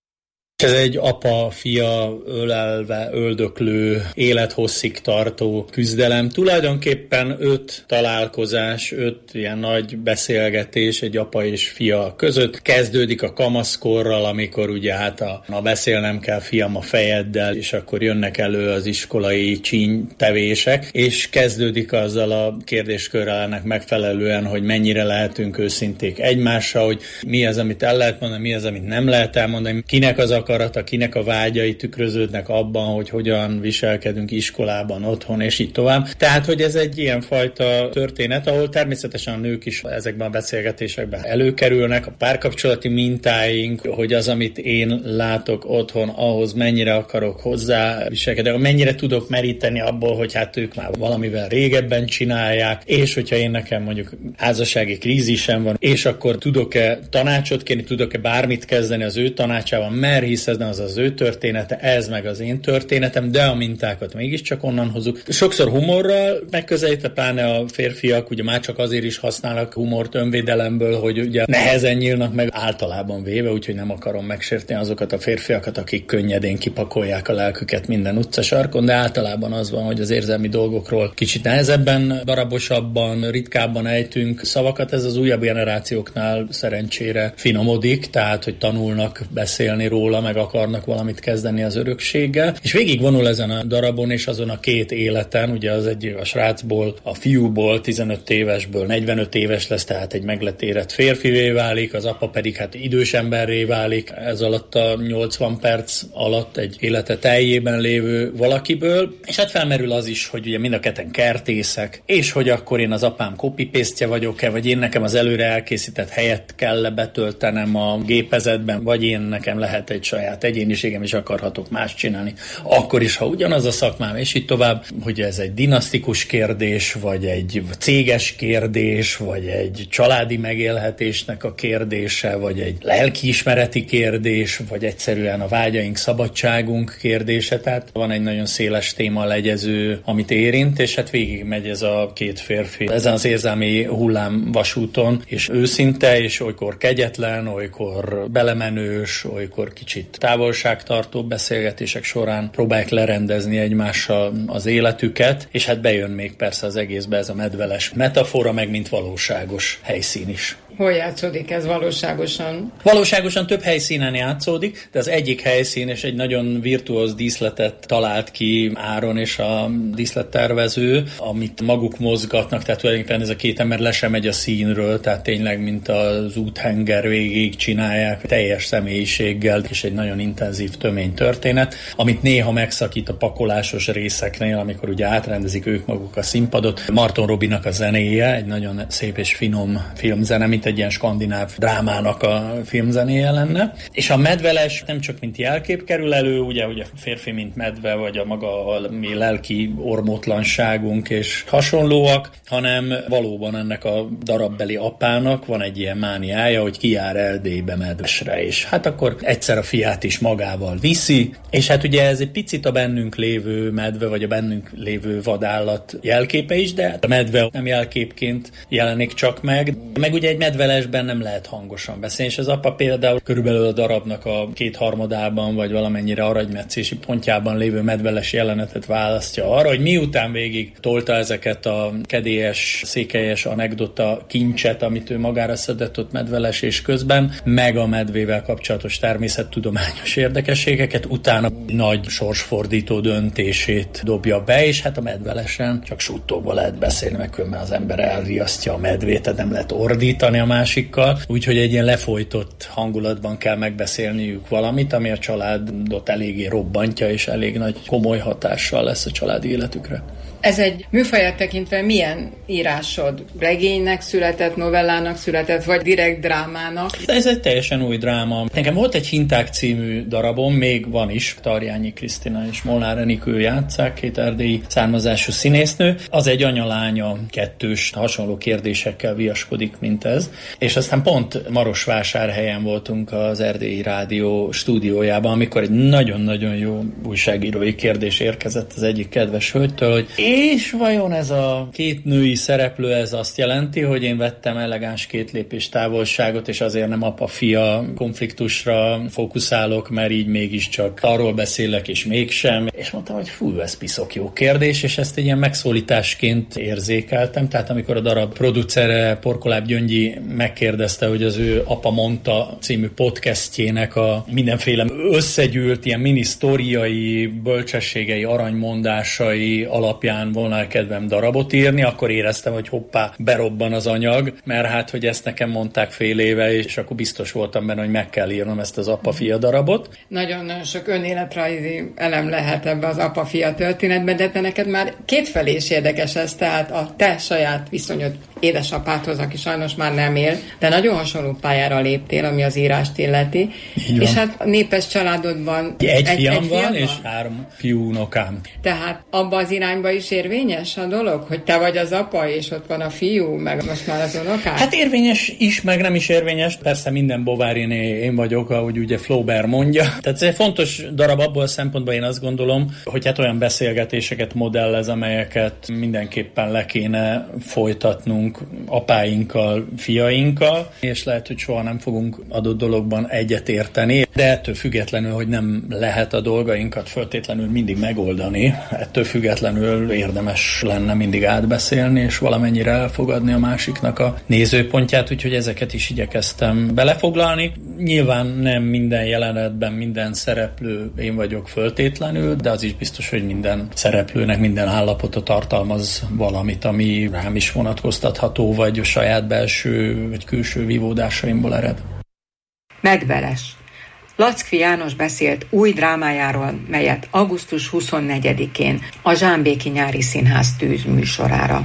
Ez egy apa-fia ölelve, öldöklő, élethosszig tartó küzdelem. Tulajdonképpen 5 találkozás, 5 ilyen nagy beszélgetés egy apa és fia között. Kezdődik a kamaszkorral, amikor ugye hát a beszélnem kell fiam a fejeddel, és akkor jönnek elő az iskolai csínytevések, és kezdődik azzal a kérdéskörrel ennek megfelelően, hogy mennyire lehetünk őszinték egymással, hogy mi az, amit el lehet mondani, mi az, amit nem lehet elmondani, kinek az akarata, kinek a vágyai tükröződnek abban, hogy hogyan viselkedünk iskolában, otthon, és így tovább. Tehát, hogy ez egy ilyenfajta történet, ahol természetesen a nők is ezekben a beszélgetésekben előkerülnek, a párkapcsolati mintáink, hogy az, amit én látok otthon, ahhoz mennyire akarok hozzá viselkedni, mennyire tudok meríteni abból, hogy hát ők már valamivel régebben csinálják, és hogyha én nekem mondjuk házassági krízisem van, és akkor tudok-e tanácsot kérni, tudok-e bármit kezdeni az ő tanácsával, mert hisz ez nem az ő története, ez meg az én történetem, de a mintákat mégiscsak onnan hozzuk. Sokszor humorral megközelítve, pláne a férfiak ugye már csak azért is használnak humort önvédelemből, hogy ugye nehezen nyílnak meg általában véve, úgyhogy nem akarom megsérteni azokat a férfiakat, akik könnyedén kipakolják a lelküket minden utcasarkon, de általában az van, hogy az érzelmi dolgokról kicsit nehezebben, darabosabban, ritkábban ejtünk szavakat. Ez az újabb generációknál szerencsére finomodik, tehát hogy tanulnak beszélni róla, meg akarnak valamit kezdeni az örökséggel, és végig vonul ezen a darabon és azon a 2 életen, ugye az egy a srácból, a fiúból, 15 évesből 45 éves lesz, tehát egy meglett érett férfivé válik, az apa pedig hát idős emberré válik, ez alatt a 80 perc alatt egy élete teljében lévő valakiből, és hát felmerül az is, hogy ugye mind a ketten kertészek, és hogy akkor én az apám copy-paste-je vagyok-e, vagy én nekem az előre elkészített helyet kell betöltenem a gépezetben, vagy én nekem lehet egy saját egyéniségem, és akarhatok más csinálni. Akkor is, ha ugyanaz a szakmám, és így tovább, hogy ez egy dinasztikus kérdés, vagy egy céges kérdés, vagy egy családi megélhetésnek a kérdése, vagy egy lelkiismereti kérdés, vagy egyszerűen a vágyaink, szabadságunk kérdése. Tehát van egy nagyon széles téma legyező, amit érint, és hát végigmegy ez a 2 férfi ezen az érzelmi hullámvasúton, és őszinte, és olykor kegyetlen, olykor belemenős, olykor kicsit távolságtartó beszélgetések során próbálják lerendezni egymással az életüket, és hát bejön még persze az egészbe ez a medveles metafora, meg mint valóságos helyszín is. Hol játszódik ez valóságosan? Valóságosan több helyszínen játszódik, de az egyik helyszín és egy nagyon virtuóz díszletet talált ki Áron és a díszlettervező, amit maguk mozgatnak, tehát tulajdonképpen ez a 2 ember le sem megy a színről, tehát tényleg mint az úthenger végig csinálják, teljes személyiséggel, és egy nagyon intenzív, tömény történet, amit néha megszakít a pakolásos részeknél, amikor ugye átrendezik ők maguk a színpadot. Marton Robinak a zenéje, egy nagyon szép és finom filmzene, mint egy ilyen skandináv drámának a filmzenéje lenne. És a medveles nem csak mint jelkép kerül elő, ugye a férfi mint medve, vagy a maga a mi lelki ormótlanságunk és hasonlóak, hanem valóban ennek a darabbeli apának van egy ilyen mániája, hogy kijár Erdélybe medvesre, és hát akkor egyszer a fiát is magával viszi, és hát ugye ez egy picit a bennünk lévő medve, vagy a bennünk lévő vadállat jelképe is, de a medve nem jelképként jelenik csak meg ugye egy medvelesben nem lehet hangosan beszélni, és az apa például körülbelül a darabnak a 2/3-ában, vagy valamennyire aranymetszési pontjában lévő medveles jelenetet választja arra, hogy miután végig tolta ezeket a kedélyes, székelyes anekdota kincset, amit ő magára szedett ott medveles és közben, meg a medvével kapcsolatos természettudományos érdekességeket, utána nagy sorsfordító döntését dobja be, és hát a medvelesen csak suttogva lehet beszélni, meg különben az ember elriasztja a medvét, tehát nem lehet ordítani a másikkal, úgyhogy egy ilyen lefolytott hangulatban kell megbeszélniük valamit, ami a családot eléggé robbantja, és elég nagy komoly hatással lesz a családi életükre. Ez egy műfaját tekintve milyen írásod? Regénynek született, novellának született, vagy direkt drámának? Ez egy teljesen új dráma. Nekem volt egy Hinták című darabom, még van is, Tarjányi Krisztina és Molnár Enikő játsszák, 2 erdélyi származású színésznő. Az egy anya-lánya kettős hasonló kérdésekkel viaskodik, mint ez. És aztán pont Marosvásárhelyen voltunk az Erdélyi Rádió stúdiójában, amikor egy nagyon-nagyon jó újságírói kérdés érkezett az egyik kedves hölgytől, hogy és vajon ez a 2 női szereplő, ez azt jelenti, hogy én vettem elegáns 2 lépés távolságot, és azért nem apa-fia konfliktusra fókuszálok, mert így mégiscsak arról beszélek, és mégsem. És mondtam, hogy fú, ez piszok jó kérdés, és ezt egy ilyen megszólításként érzékeltem. Tehát amikor a darab producere Porkoláb Gyöngyi megkérdezte, hogy az ő Apa mondta című podcastjének a mindenféle összegyűlt ilyen minisztoriai, bölcsességei, aranymondásai alapján volna kedvem darabot írni, akkor éreztem, hogy hoppá, berobban az anyag, mert hát, hogy ezt nekem mondták fél éve, és akkor biztos voltam benne, hogy meg kell írnom ezt az apa-fia darabot. Nagyon-nagyon sok önéletrajzi elem lehet ebbe az apa-fia történetben, de te neked már kétfelé is érdekes ez, tehát a te saját viszonyod édesapádhoz, aki sajnos már nem él, de nagyon hasonló pályára léptél, ami az írást illeti. És hát a népes családodban egy fiam van, és 3 fiúnokám. Tehát abba az irányba is érvényes a dolog, hogy te vagy az apa, és ott van a fiú, meg most már az unokák? Hát érvényes is, meg nem is érvényes. Persze minden bováriné én vagyok, ahogy ugye Flaubert mondja. Tehát ez egy fontos darab abból a szempontból, én azt gondolom, hogy hát olyan beszélgetéseket modellez, amelyeket mindenképpen le kéne folytatnunk apáinkkal, fiainkkal, és lehet, hogy soha nem fogunk adott dologban egyetérteni, de ettől függetlenül, hogy nem lehet a dolgainkat föltétlenül mindig megoldani, ettől függetlenül érdemes lenne mindig átbeszélni, és valamennyire elfogadni a másiknak a nézőpontját, úgyhogy ezeket is igyekeztem belefoglalni. Nyilván nem minden jelenetben minden szereplő én vagyok föltétlenül, de az is biztos, hogy minden szereplőnek minden állapota tartalmaz valamit, ami rám is vonatkoztatható, vagy a saját belső vagy külső vívódásaimból ered. Medveles. Lackfi János beszélt új drámájáról, melyet augusztus 24-én a Zsámbéki Nyári Színház tűz műsorára.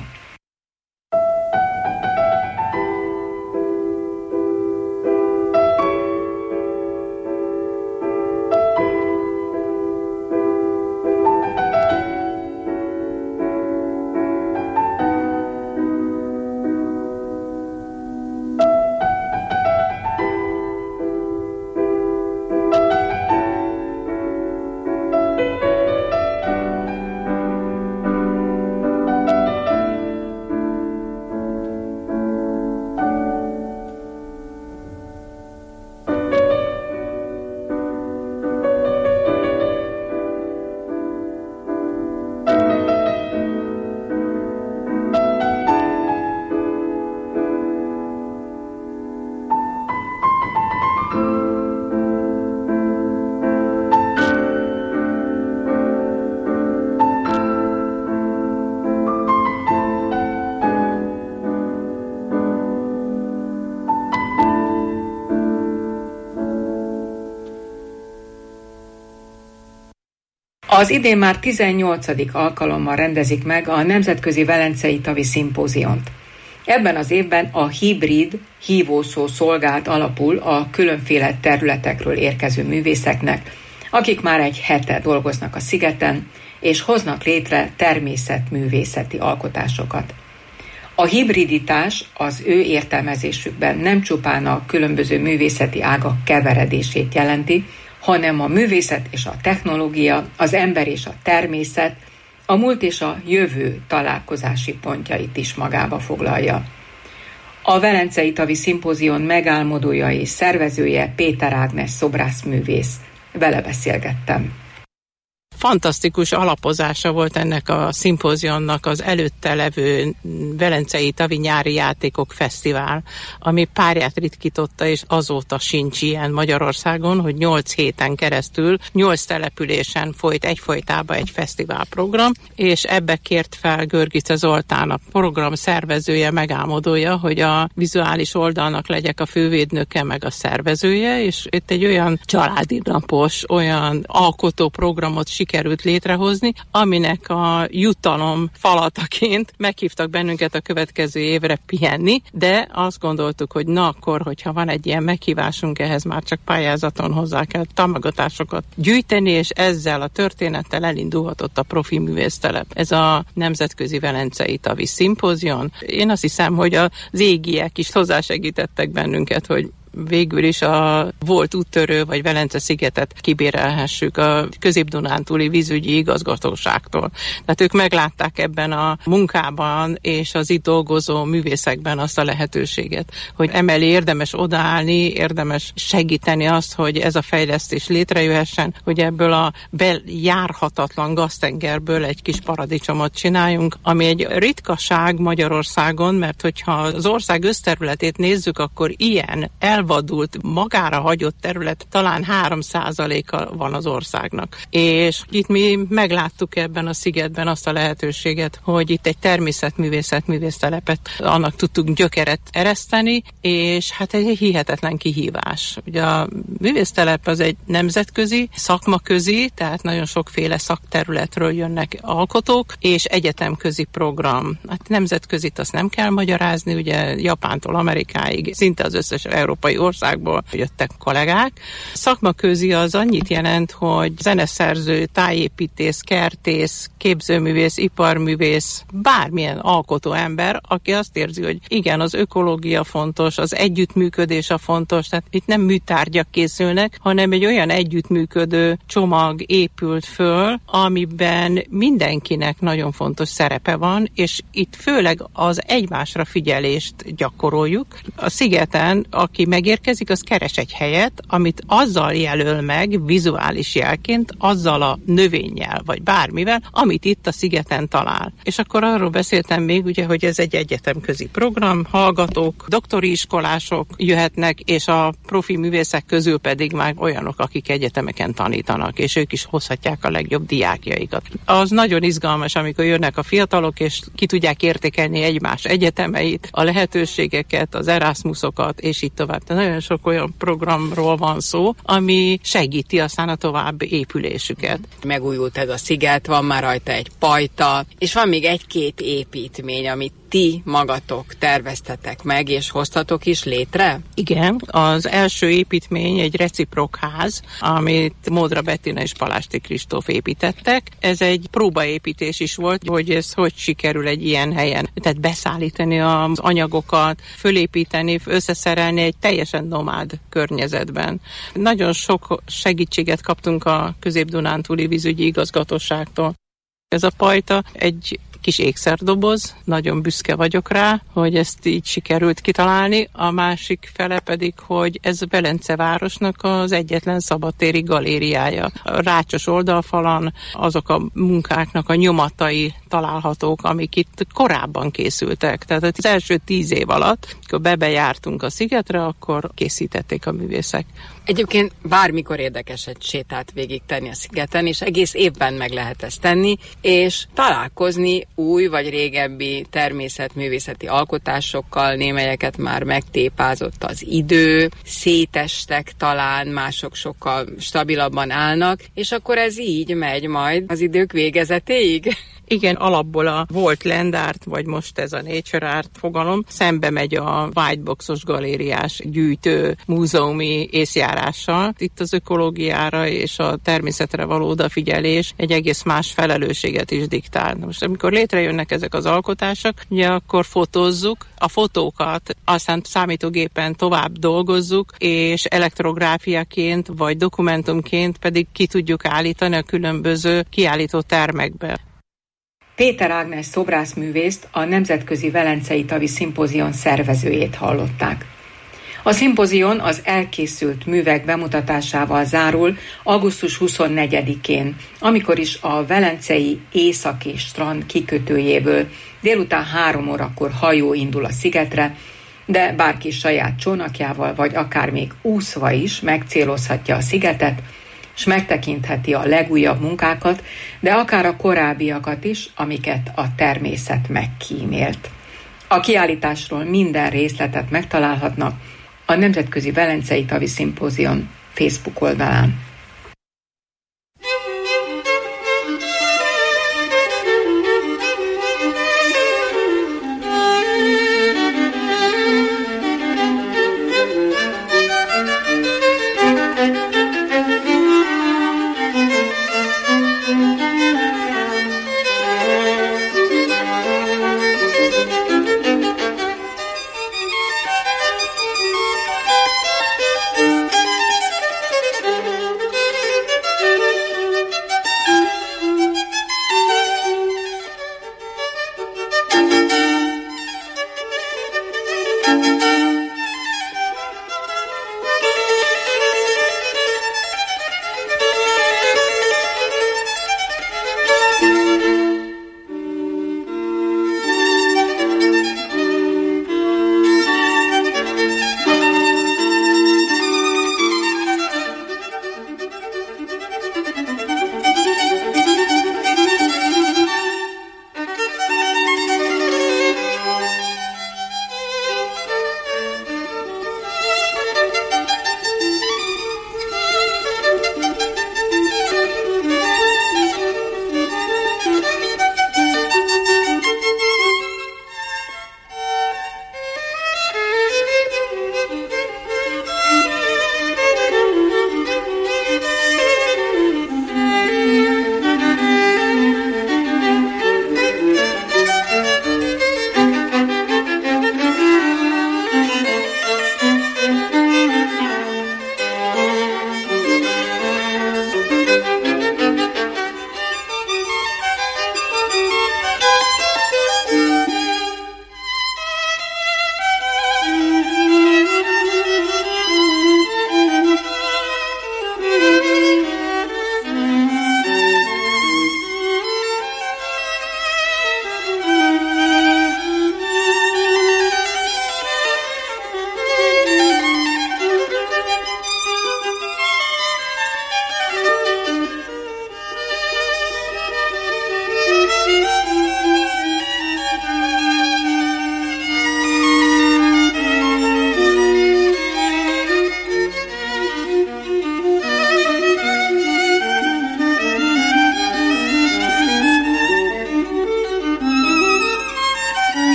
Az idén már 18. alkalommal rendezik meg a Nemzetközi Velencei Tavi Szimpóziont. Ebben az évben a hibrid hívószó szolgált alapul a különféle területekről érkező művészeknek, akik már egy hete dolgoznak a szigeten, és hoznak létre természetművészeti alkotásokat. A hibriditás az ő értelmezésükben nem csupán a különböző művészeti ágak keveredését jelenti, hanem a művészet és a technológia, az ember és a természet, a múlt és a jövő találkozási pontjait is magába foglalja. A Velencei Tavi Szimpózion megálmodója és szervezője Péter Ágnes szobrászművész. Vele beszélgettem. Fantasztikus alapozása volt ennek a szimpózionnak az előtte levő Velencei Tavi Nyári Játékok Fesztivál, ami párját ritkította, és azóta sincs ilyen Magyarországon, hogy 8 héten keresztül 8 településen folyt egyfolytában egy fesztiválprogram, és ebbe kért fel Görgice Zoltán, a program szervezője, megálmodója, hogy a vizuális oldalnak legyek a fővédnöke, meg a szervezője, és itt egy olyan családi napos, olyan alkotó programot sikerült létrehozni, aminek a jutalom falataként meghívtak bennünket a következő évre pihenni, de azt gondoltuk, hogy na akkor, hogyha van egy ilyen meghívásunk, ehhez már csak pályázaton hozzá kell támogatásokat gyűjteni, és ezzel a történettel elindulhatott a Profi Művésztelep. Ez a Nemzetközi Velencei Tavi Szimpózion. Én azt hiszem, hogy az égiek is hozzásegítettek bennünket, hogy végül is a volt úttörő vagy Velence-szigetet kibérelhessük a Közép-Dunántúli vízügyi igazgatóságtól. Tehát ők meglátták ebben a munkában és az itt dolgozó művészekben azt a lehetőséget, hogy emellé érdemes odaállni, érdemes segíteni azt, hogy ez a fejlesztés létrejöhessen, hogy ebből a bejárhatatlan gaztengerből egy kis paradicsomot csináljunk, ami egy ritkaság Magyarországon, mert hogyha az ország összterületét nézzük, akkor ilyen elvadult, magára hagyott terület talán 3%-a van az országnak. És itt mi megláttuk ebben a szigetben azt a lehetőséget, hogy itt egy természetművészetelepet, annak tudtunk gyökeret ereszteni, és hát egy hihetetlen kihívás. Ugye a művésztelep az egy nemzetközi, szakmaközi, tehát nagyon sokféle szakterületről jönnek alkotók, és egyetemközi program. Hát nemzetközit azt nem kell magyarázni, ugye Japántól Amerikáig, szinte az összes európai országból jöttek kollégák. Szakmaközi az annyit jelent, hogy zeneszerző, tájépítész, kertész, képzőművész, iparművész, bármilyen alkotó ember, aki azt érzi, hogy igen, az ökológia fontos, az együttműködés a fontos, tehát itt nem műtárgyak készülnek, hanem egy olyan együttműködő csomag épült föl, amiben mindenkinek nagyon fontos szerepe van, és itt főleg az egymásra figyelést gyakoroljuk. A szigeten, aki megérkezik, az keres egy helyet, amit azzal jelöl meg vizuális jelként, azzal a növényel, vagy bármivel, amit itt a szigeten talál. És akkor arról beszéltem még, ugye, hogy ez egy egyetemközi program, hallgatók, doktori iskolások jöhetnek, és a profi művészek közül pedig már olyanok, akik egyetemeken tanítanak, és ők is hozhatják a legjobb diákjaikat. Az nagyon izgalmas, amikor jönnek a fiatalok, és ki tudják értékelni egymás egyetemeit, a lehetőségeket, az Erasmusokat, és így tovább. De nagyon sok olyan programról van szó, ami segíti aztán a tovább épülésüket. Megújult ez a sziget, van már rajta egy pajta, és van még egy-két építmény, amit ti magatok terveztetek meg, és hoztatok is létre? Igen, az első építmény egy reciprok ház, amit Módra Bettina és Palásti Kristóf építettek. Ez egy próbaépítés is volt, hogy ez hogy sikerül egy ilyen helyen. Tehát beszállítani az anyagokat, fölépíteni, összeszerelni egy teljesen nomád környezetben. Nagyon sok segítséget kaptunk a Közép-Dunántúli vízügyi igazgatóságtól. Ez a pajta egy kis ékszerdoboz, nagyon büszke vagyok rá, hogy ezt így sikerült kitalálni. A másik fele pedig, hogy ez Velence városnak az egyetlen szabadtéri galériája. A rácsos oldalfalon azok a munkáknak a nyomatai találhatók, amik itt korábban készültek. Tehát az első 10 év alatt, amikor bejártunk a szigetre, akkor készítették a művészek. Egyébként bármikor érdekes egy sétát végig tenni a szigeten, és egész évben meg lehet ezt tenni, és találkozni új vagy régebbi természetművészeti alkotásokkal, némelyeket már megtépázott az idő, szétestek talán, mások sokkal stabilabban állnak, és akkor ez így megy majd az idők végezetéig. Igen, alapból a volt Land Art, vagy most ez a Nature Art fogalom, szembe megy a whiteboxos galériás gyűjtő múzeumi észjárással. Itt az ökológiára és a természetre való odafigyelés egy egész más felelősséget is diktál. Most amikor létrejönnek ezek az alkotások, ugye akkor fotózzuk, a fotókat aztán számítógépen tovább dolgozzuk, és elektrográfiaként vagy dokumentumként pedig ki tudjuk állítani a különböző kiállító termekbe. Péter Ágnes szobrászművészt, a Nemzetközi Velencei Tavi Szimpózion szervezőjét hallották. A szimpózion az elkészült művek bemutatásával zárul augusztus 24-én, amikor is a velencei északi strand kikötőjéből délután 3 órakor hajó indul a szigetre, de bárki saját csónakjával, vagy akár még úszva is megcélozhatja a szigetet, és megtekintheti a legújabb munkákat, de akár a korábbiakat is, amiket a természet megkímélt. A kiállításról minden részletet megtalálhatnak a Nemzetközi Velencei Tavi Szimpózion Facebook oldalán.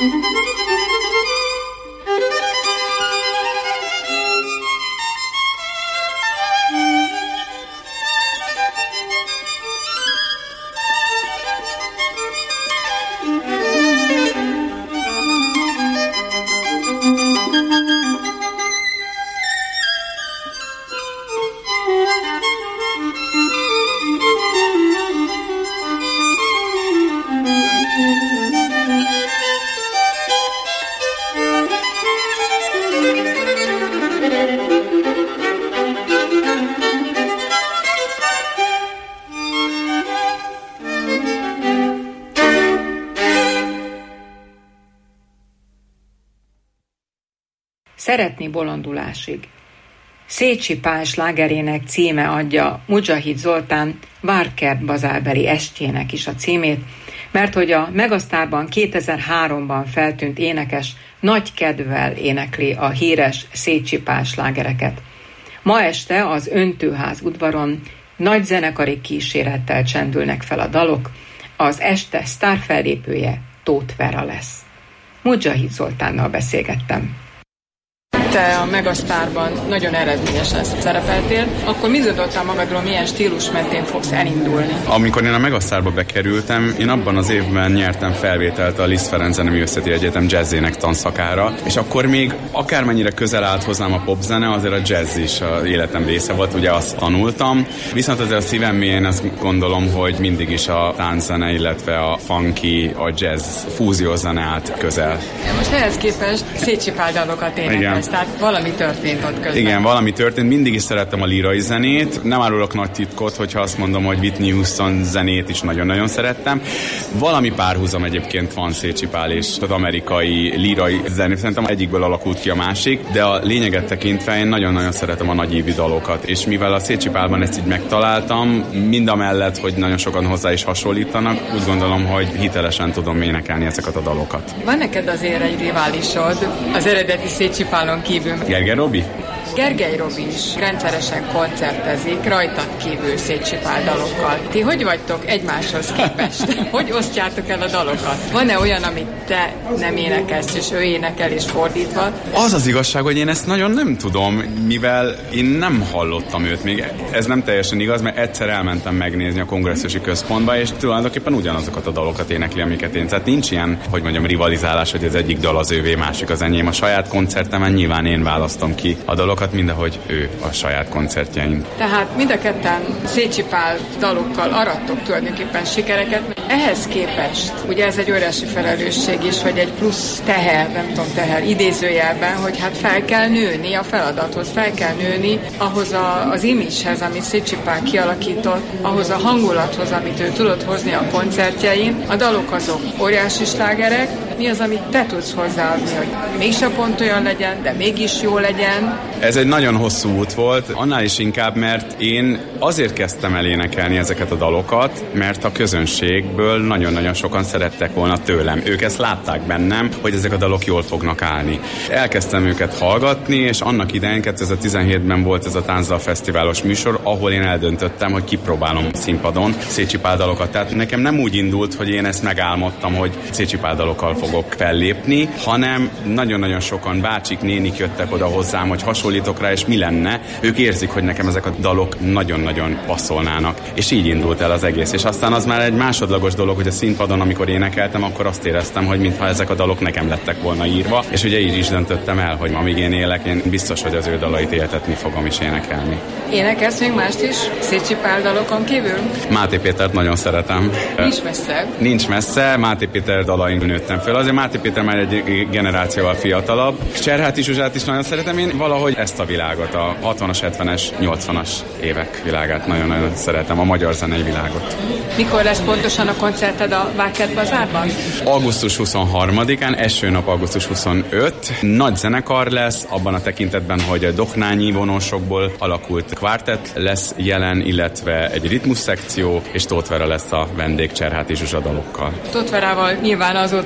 Szeretni bolondulásig. Szécsi Pál slágerének címe adja Mujahid Zoltán Várkert bazárbeli estjének is a címét, mert hogy a Megasztárban 2003-ban feltűnt énekes nagy kedvel énekli a híres Szécsi Pál slágereket. Ma este az Öntőház udvaron nagy zenekari kísérettel csendülnek fel a dalok, az este sztárfellépője Tóth Vera lesz. Mujahid Zoltánnal beszélgettem. Te a Megasztárban nagyon eredményesen szerepeltél, akkor mi tudottál magadról, milyen stílus mentén fogsz elindulni? Amikor én a Megasztárba bekerültem, én abban az évben nyertem felvételt a Liszt Ferenc Zeneművészeti Egyetem jazzének tanszakára, és akkor még akármennyire közel állt hozzám a popzene, azért a jazz is az életem része volt, ugye azt tanultam, viszont azért a szívem mélyén azt gondolom, hogy mindig is a tánczene, illetve a funky, a jazz fúziózene állt közel. Most ehhez képest Szécsi Pál dalokat énekelsz, tehát valami történt ott közben. Igen, valami történt. Mindig is szerettem a lírai zenét. Nem árulok nagy titkot, hogyha azt mondom, hogy Whitney Houston zenét is nagyon-nagyon szerettem. Valami párhuzam egyébként van Szécsi Pál és az amerikai lírai zenét. Szerintem egyikből alakult ki a másik, de a lényeget tekintve én nagyon-nagyon szeretem a nagyívű dalokat. És mivel a Szécsi Pálban ezt így megtaláltam, mindamellett, hogy nagyon sokan hozzá is hasonlítanak, úgy gondolom, hogy hitelesen tudom énekelni ezeket a dalokat. Van neked azért egy riválisod az eredeti Szécsi Pálon kívül? Gergely Robi? Gergely Robi is rendszeresen koncertezik, rajtad kívül Szécsi Pál dalokkal. Ti hogy vagytok egymáshoz képest? Hogy osztjátok el a dalokat? Van-e olyan, amit te nem énekelsz, és ő énekel, és fordítva? Az az igazság, hogy én ezt nagyon nem tudom, mivel én nem hallottam őt még. Ez nem teljesen igaz, mert egyszer elmentem megnézni a kongresszusi központba, és tulajdonképpen ugyanazokat a dalokat énekli, amiket én. Tehát nincs ilyen, hogy mondjam, rivalizálás, hogy az egyik dal az ővé, másik az enyém. A saját koncertemen nyilván én választom ki a dalokat, mindahogy ő a saját koncertjein. Tehát mind a ketten Szécsi Pál dalokkal arattok tulajdonképpen sikereket. Ehhez képest, ugye ez egy óriási felelősség is, vagy egy plusz teher, nem tudom, teher idézőjelben, hogy hát fel kell nőni a feladathoz, fel kell nőni ahhoz az image-hez, amit Szécsi Pál kialakított, ahhoz a hangulathoz, amit ő tudott hozni a koncertjein. A dalok azok óriási slágerek. Mi az, amit te tudsz hozzáadni, hogy mégsem pont olyan legyen, de mégis jó legyen? Ez egy nagyon hosszú út volt, annál is inkább, mert én azért kezdtem el énekelni ezeket a dalokat, mert a közönségből nagyon-nagyon sokan szerettek volna tőlem. Ők ezt látták bennem, hogy ezek a dalok jól fognak állni. Elkezdtem őket hallgatni, és annak idején 2017-ben volt ez a Táncdal Fesztiválos műsor, ahol én eldöntöttem, hogy kipróbálom színpadon Szécsi Pál dalokat. Tehát nekem nem úgy indult, hogy én ezt megálmodtam, hogy Szécsi Pál dalokkal fogok fellépni, hanem nagyon-nagyon sokan bácsik, nénik jöttek oda hozzám, hogy hasonlítok rá, és mi lenne. Ők érzik, hogy nekem ezek a dalok nagyon-nagyon passzolnának. És így indult el az egész. És aztán az már egy másodlagos dolog, hogy a színpadon, amikor énekeltem, akkor azt éreztem, hogy mintha ezek a dalok nekem lettek volna írva. És ugye így is döntöttem el, hogy amíg én élek, én biztos, hogy az ő dalait éltetni fogom is énekelni. Énekelsz még mást is Szécsi Pál dalokon kívül? Máté Pétert nagyon szeretem. Nincs messze. Nincs messze, Máté Péter dalain nőttem fel. Azért Máté Péter már egy generációval fiatalabb. Cserháti Zsuzsát is nagyon szeretem. Én valahogy ezt a világot, a 60-as, 70-es, 80-as évek világát nagyon-nagyon szeretem, a magyar zenei világot. Mikor lesz pontosan a koncerted a Várkert bazárban? Augusztus 23-án, első nap augusztus 25. Nagy zenekar lesz, abban a tekintetben, hogy Doknányi vonósokból alakult kvártett lesz jelen, illetve egy ritmusszekció, és Tóth Vera lesz a vendég Cserháti Zsuzsa dalokkal. Tóth Verával nyilván azóta van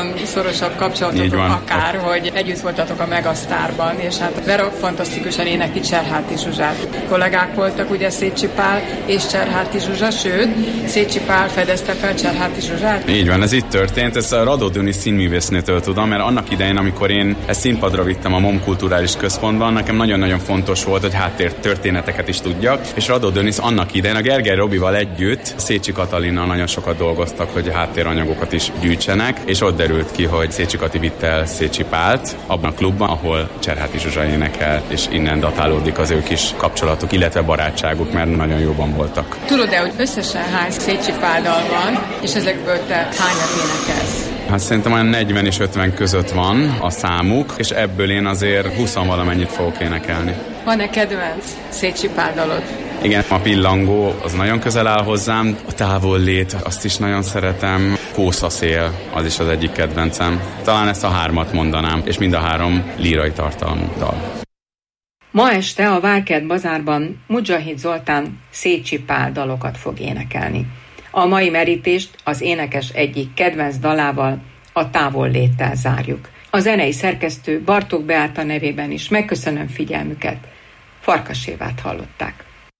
olyan szorosabb kapcsolatotok akár, hogy együtt voltatok a Megasztárban, és hát Vera fantasztikusan énekli Cserháti Zsuzsát. Kollégák voltak ugye Szécsi Pál és Cserháti Zsuzsa, sőt, Szécsi Pál fedezte fel Cserháti Zsuzsát. Így van, ez itt történt, ezt a Radó Dönis színművésznőtől tudom, mert annak idején, amikor én ezt színpadra vittem a MOM Kulturális Központban, nekem nagyon-nagyon fontos volt, hogy háttértörténeteket is tudjak, és Radó Dönis annak idején a Gergely Robival együtt Szécsi Katalinnal nagyon sokat dolgoztak, hogy háttéranyagokat is gyűjtsenek, és ott derült ki, hogy Szécsi Kati vitte el Szécsi Pált abban a klubban, ahol Cserháti Zsuzsa énekel, és innen datálódik az ő kis kapcsolatuk, illetve barátságuk, mert nagyon jóban voltak. Tudod-e, hogy összesen hány Szécsi Pál dal van, és ezekből te hányat énekelsz? Hát szerintem olyan 40 és 50 között van a számuk, és ebből én azért 20 valamennyit fogok énekelni. Van-e kedvenc Szécsi Pál dalod? Igen, a Pillangó az nagyon közel áll hozzám, a Távollét, azt is nagyon szeretem, Kószaszél, az is az egyik kedvencem. Talán ezt a 3 mondanám, és mind a 3 lírai tartalmú dal. Ma este a Várkert Bazárban Mudzsahid Zoltán Szécsi Pál dalokat fog énekelni. A mai merítést az énekes egyik kedvenc dalával, a Távolléttel zárjuk. A zenei szerkesztő Bartók Beáta nevében is megköszönöm figyelmüket. Farkas Évát hallották.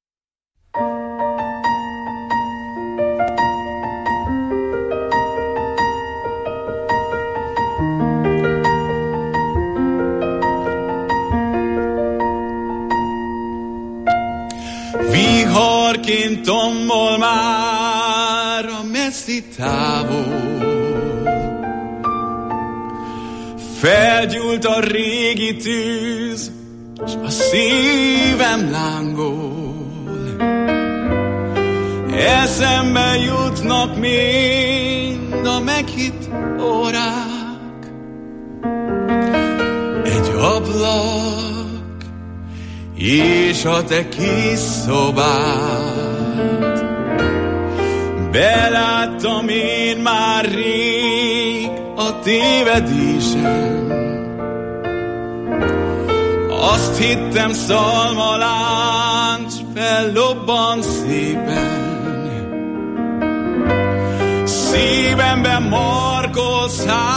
Viharként tombol már a messzi távol, felgyúlt a régi tűz, s a szívem lángol. Eszembe jutnak mind a meghitt órák, egy ablak és a te kis szobád. Beláttam én már rég a tévedésem, azt hittem szalmalánc fellobban szépen, szívemben markol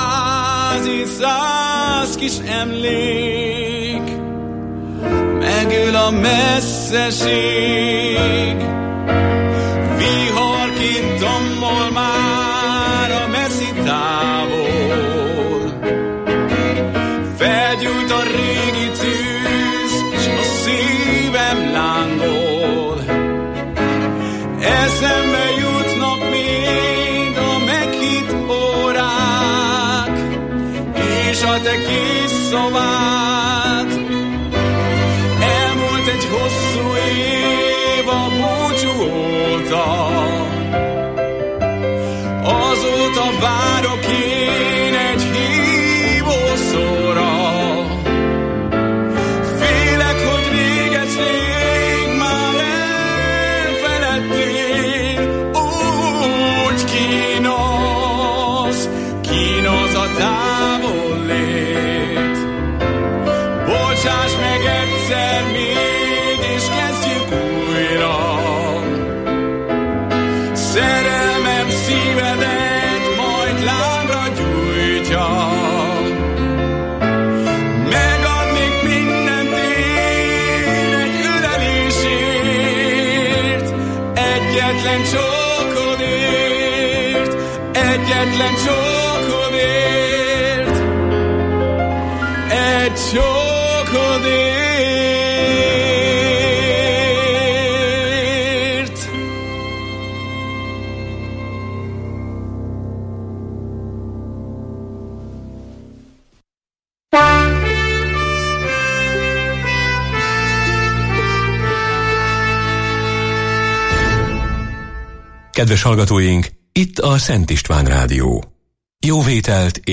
100 kis emlék, megöl a messzeség. Viharként tombol már a messzi távol, felgyújt a régi tűz, s a szívem lángol. Eszembe jutnak még a meghitt órák, és a te kis szobád. Elmúlt egy hosszú év a búcsú óta, azóta várok én egy hívószóra. Félek, hogy réges-rég már elfeledtél, úgy kínos a távollét. Bocsáss meg egyszer még, és kezdjük újra. Szerelmem szívedet majd lángra gyújtja. Megadnék mindent én egy ölelésért, egyetlen csókodért, egyetlen csókodért, egy csókodért. Kedves hallgatóink, itt a Szent István Rádió. Jó vételt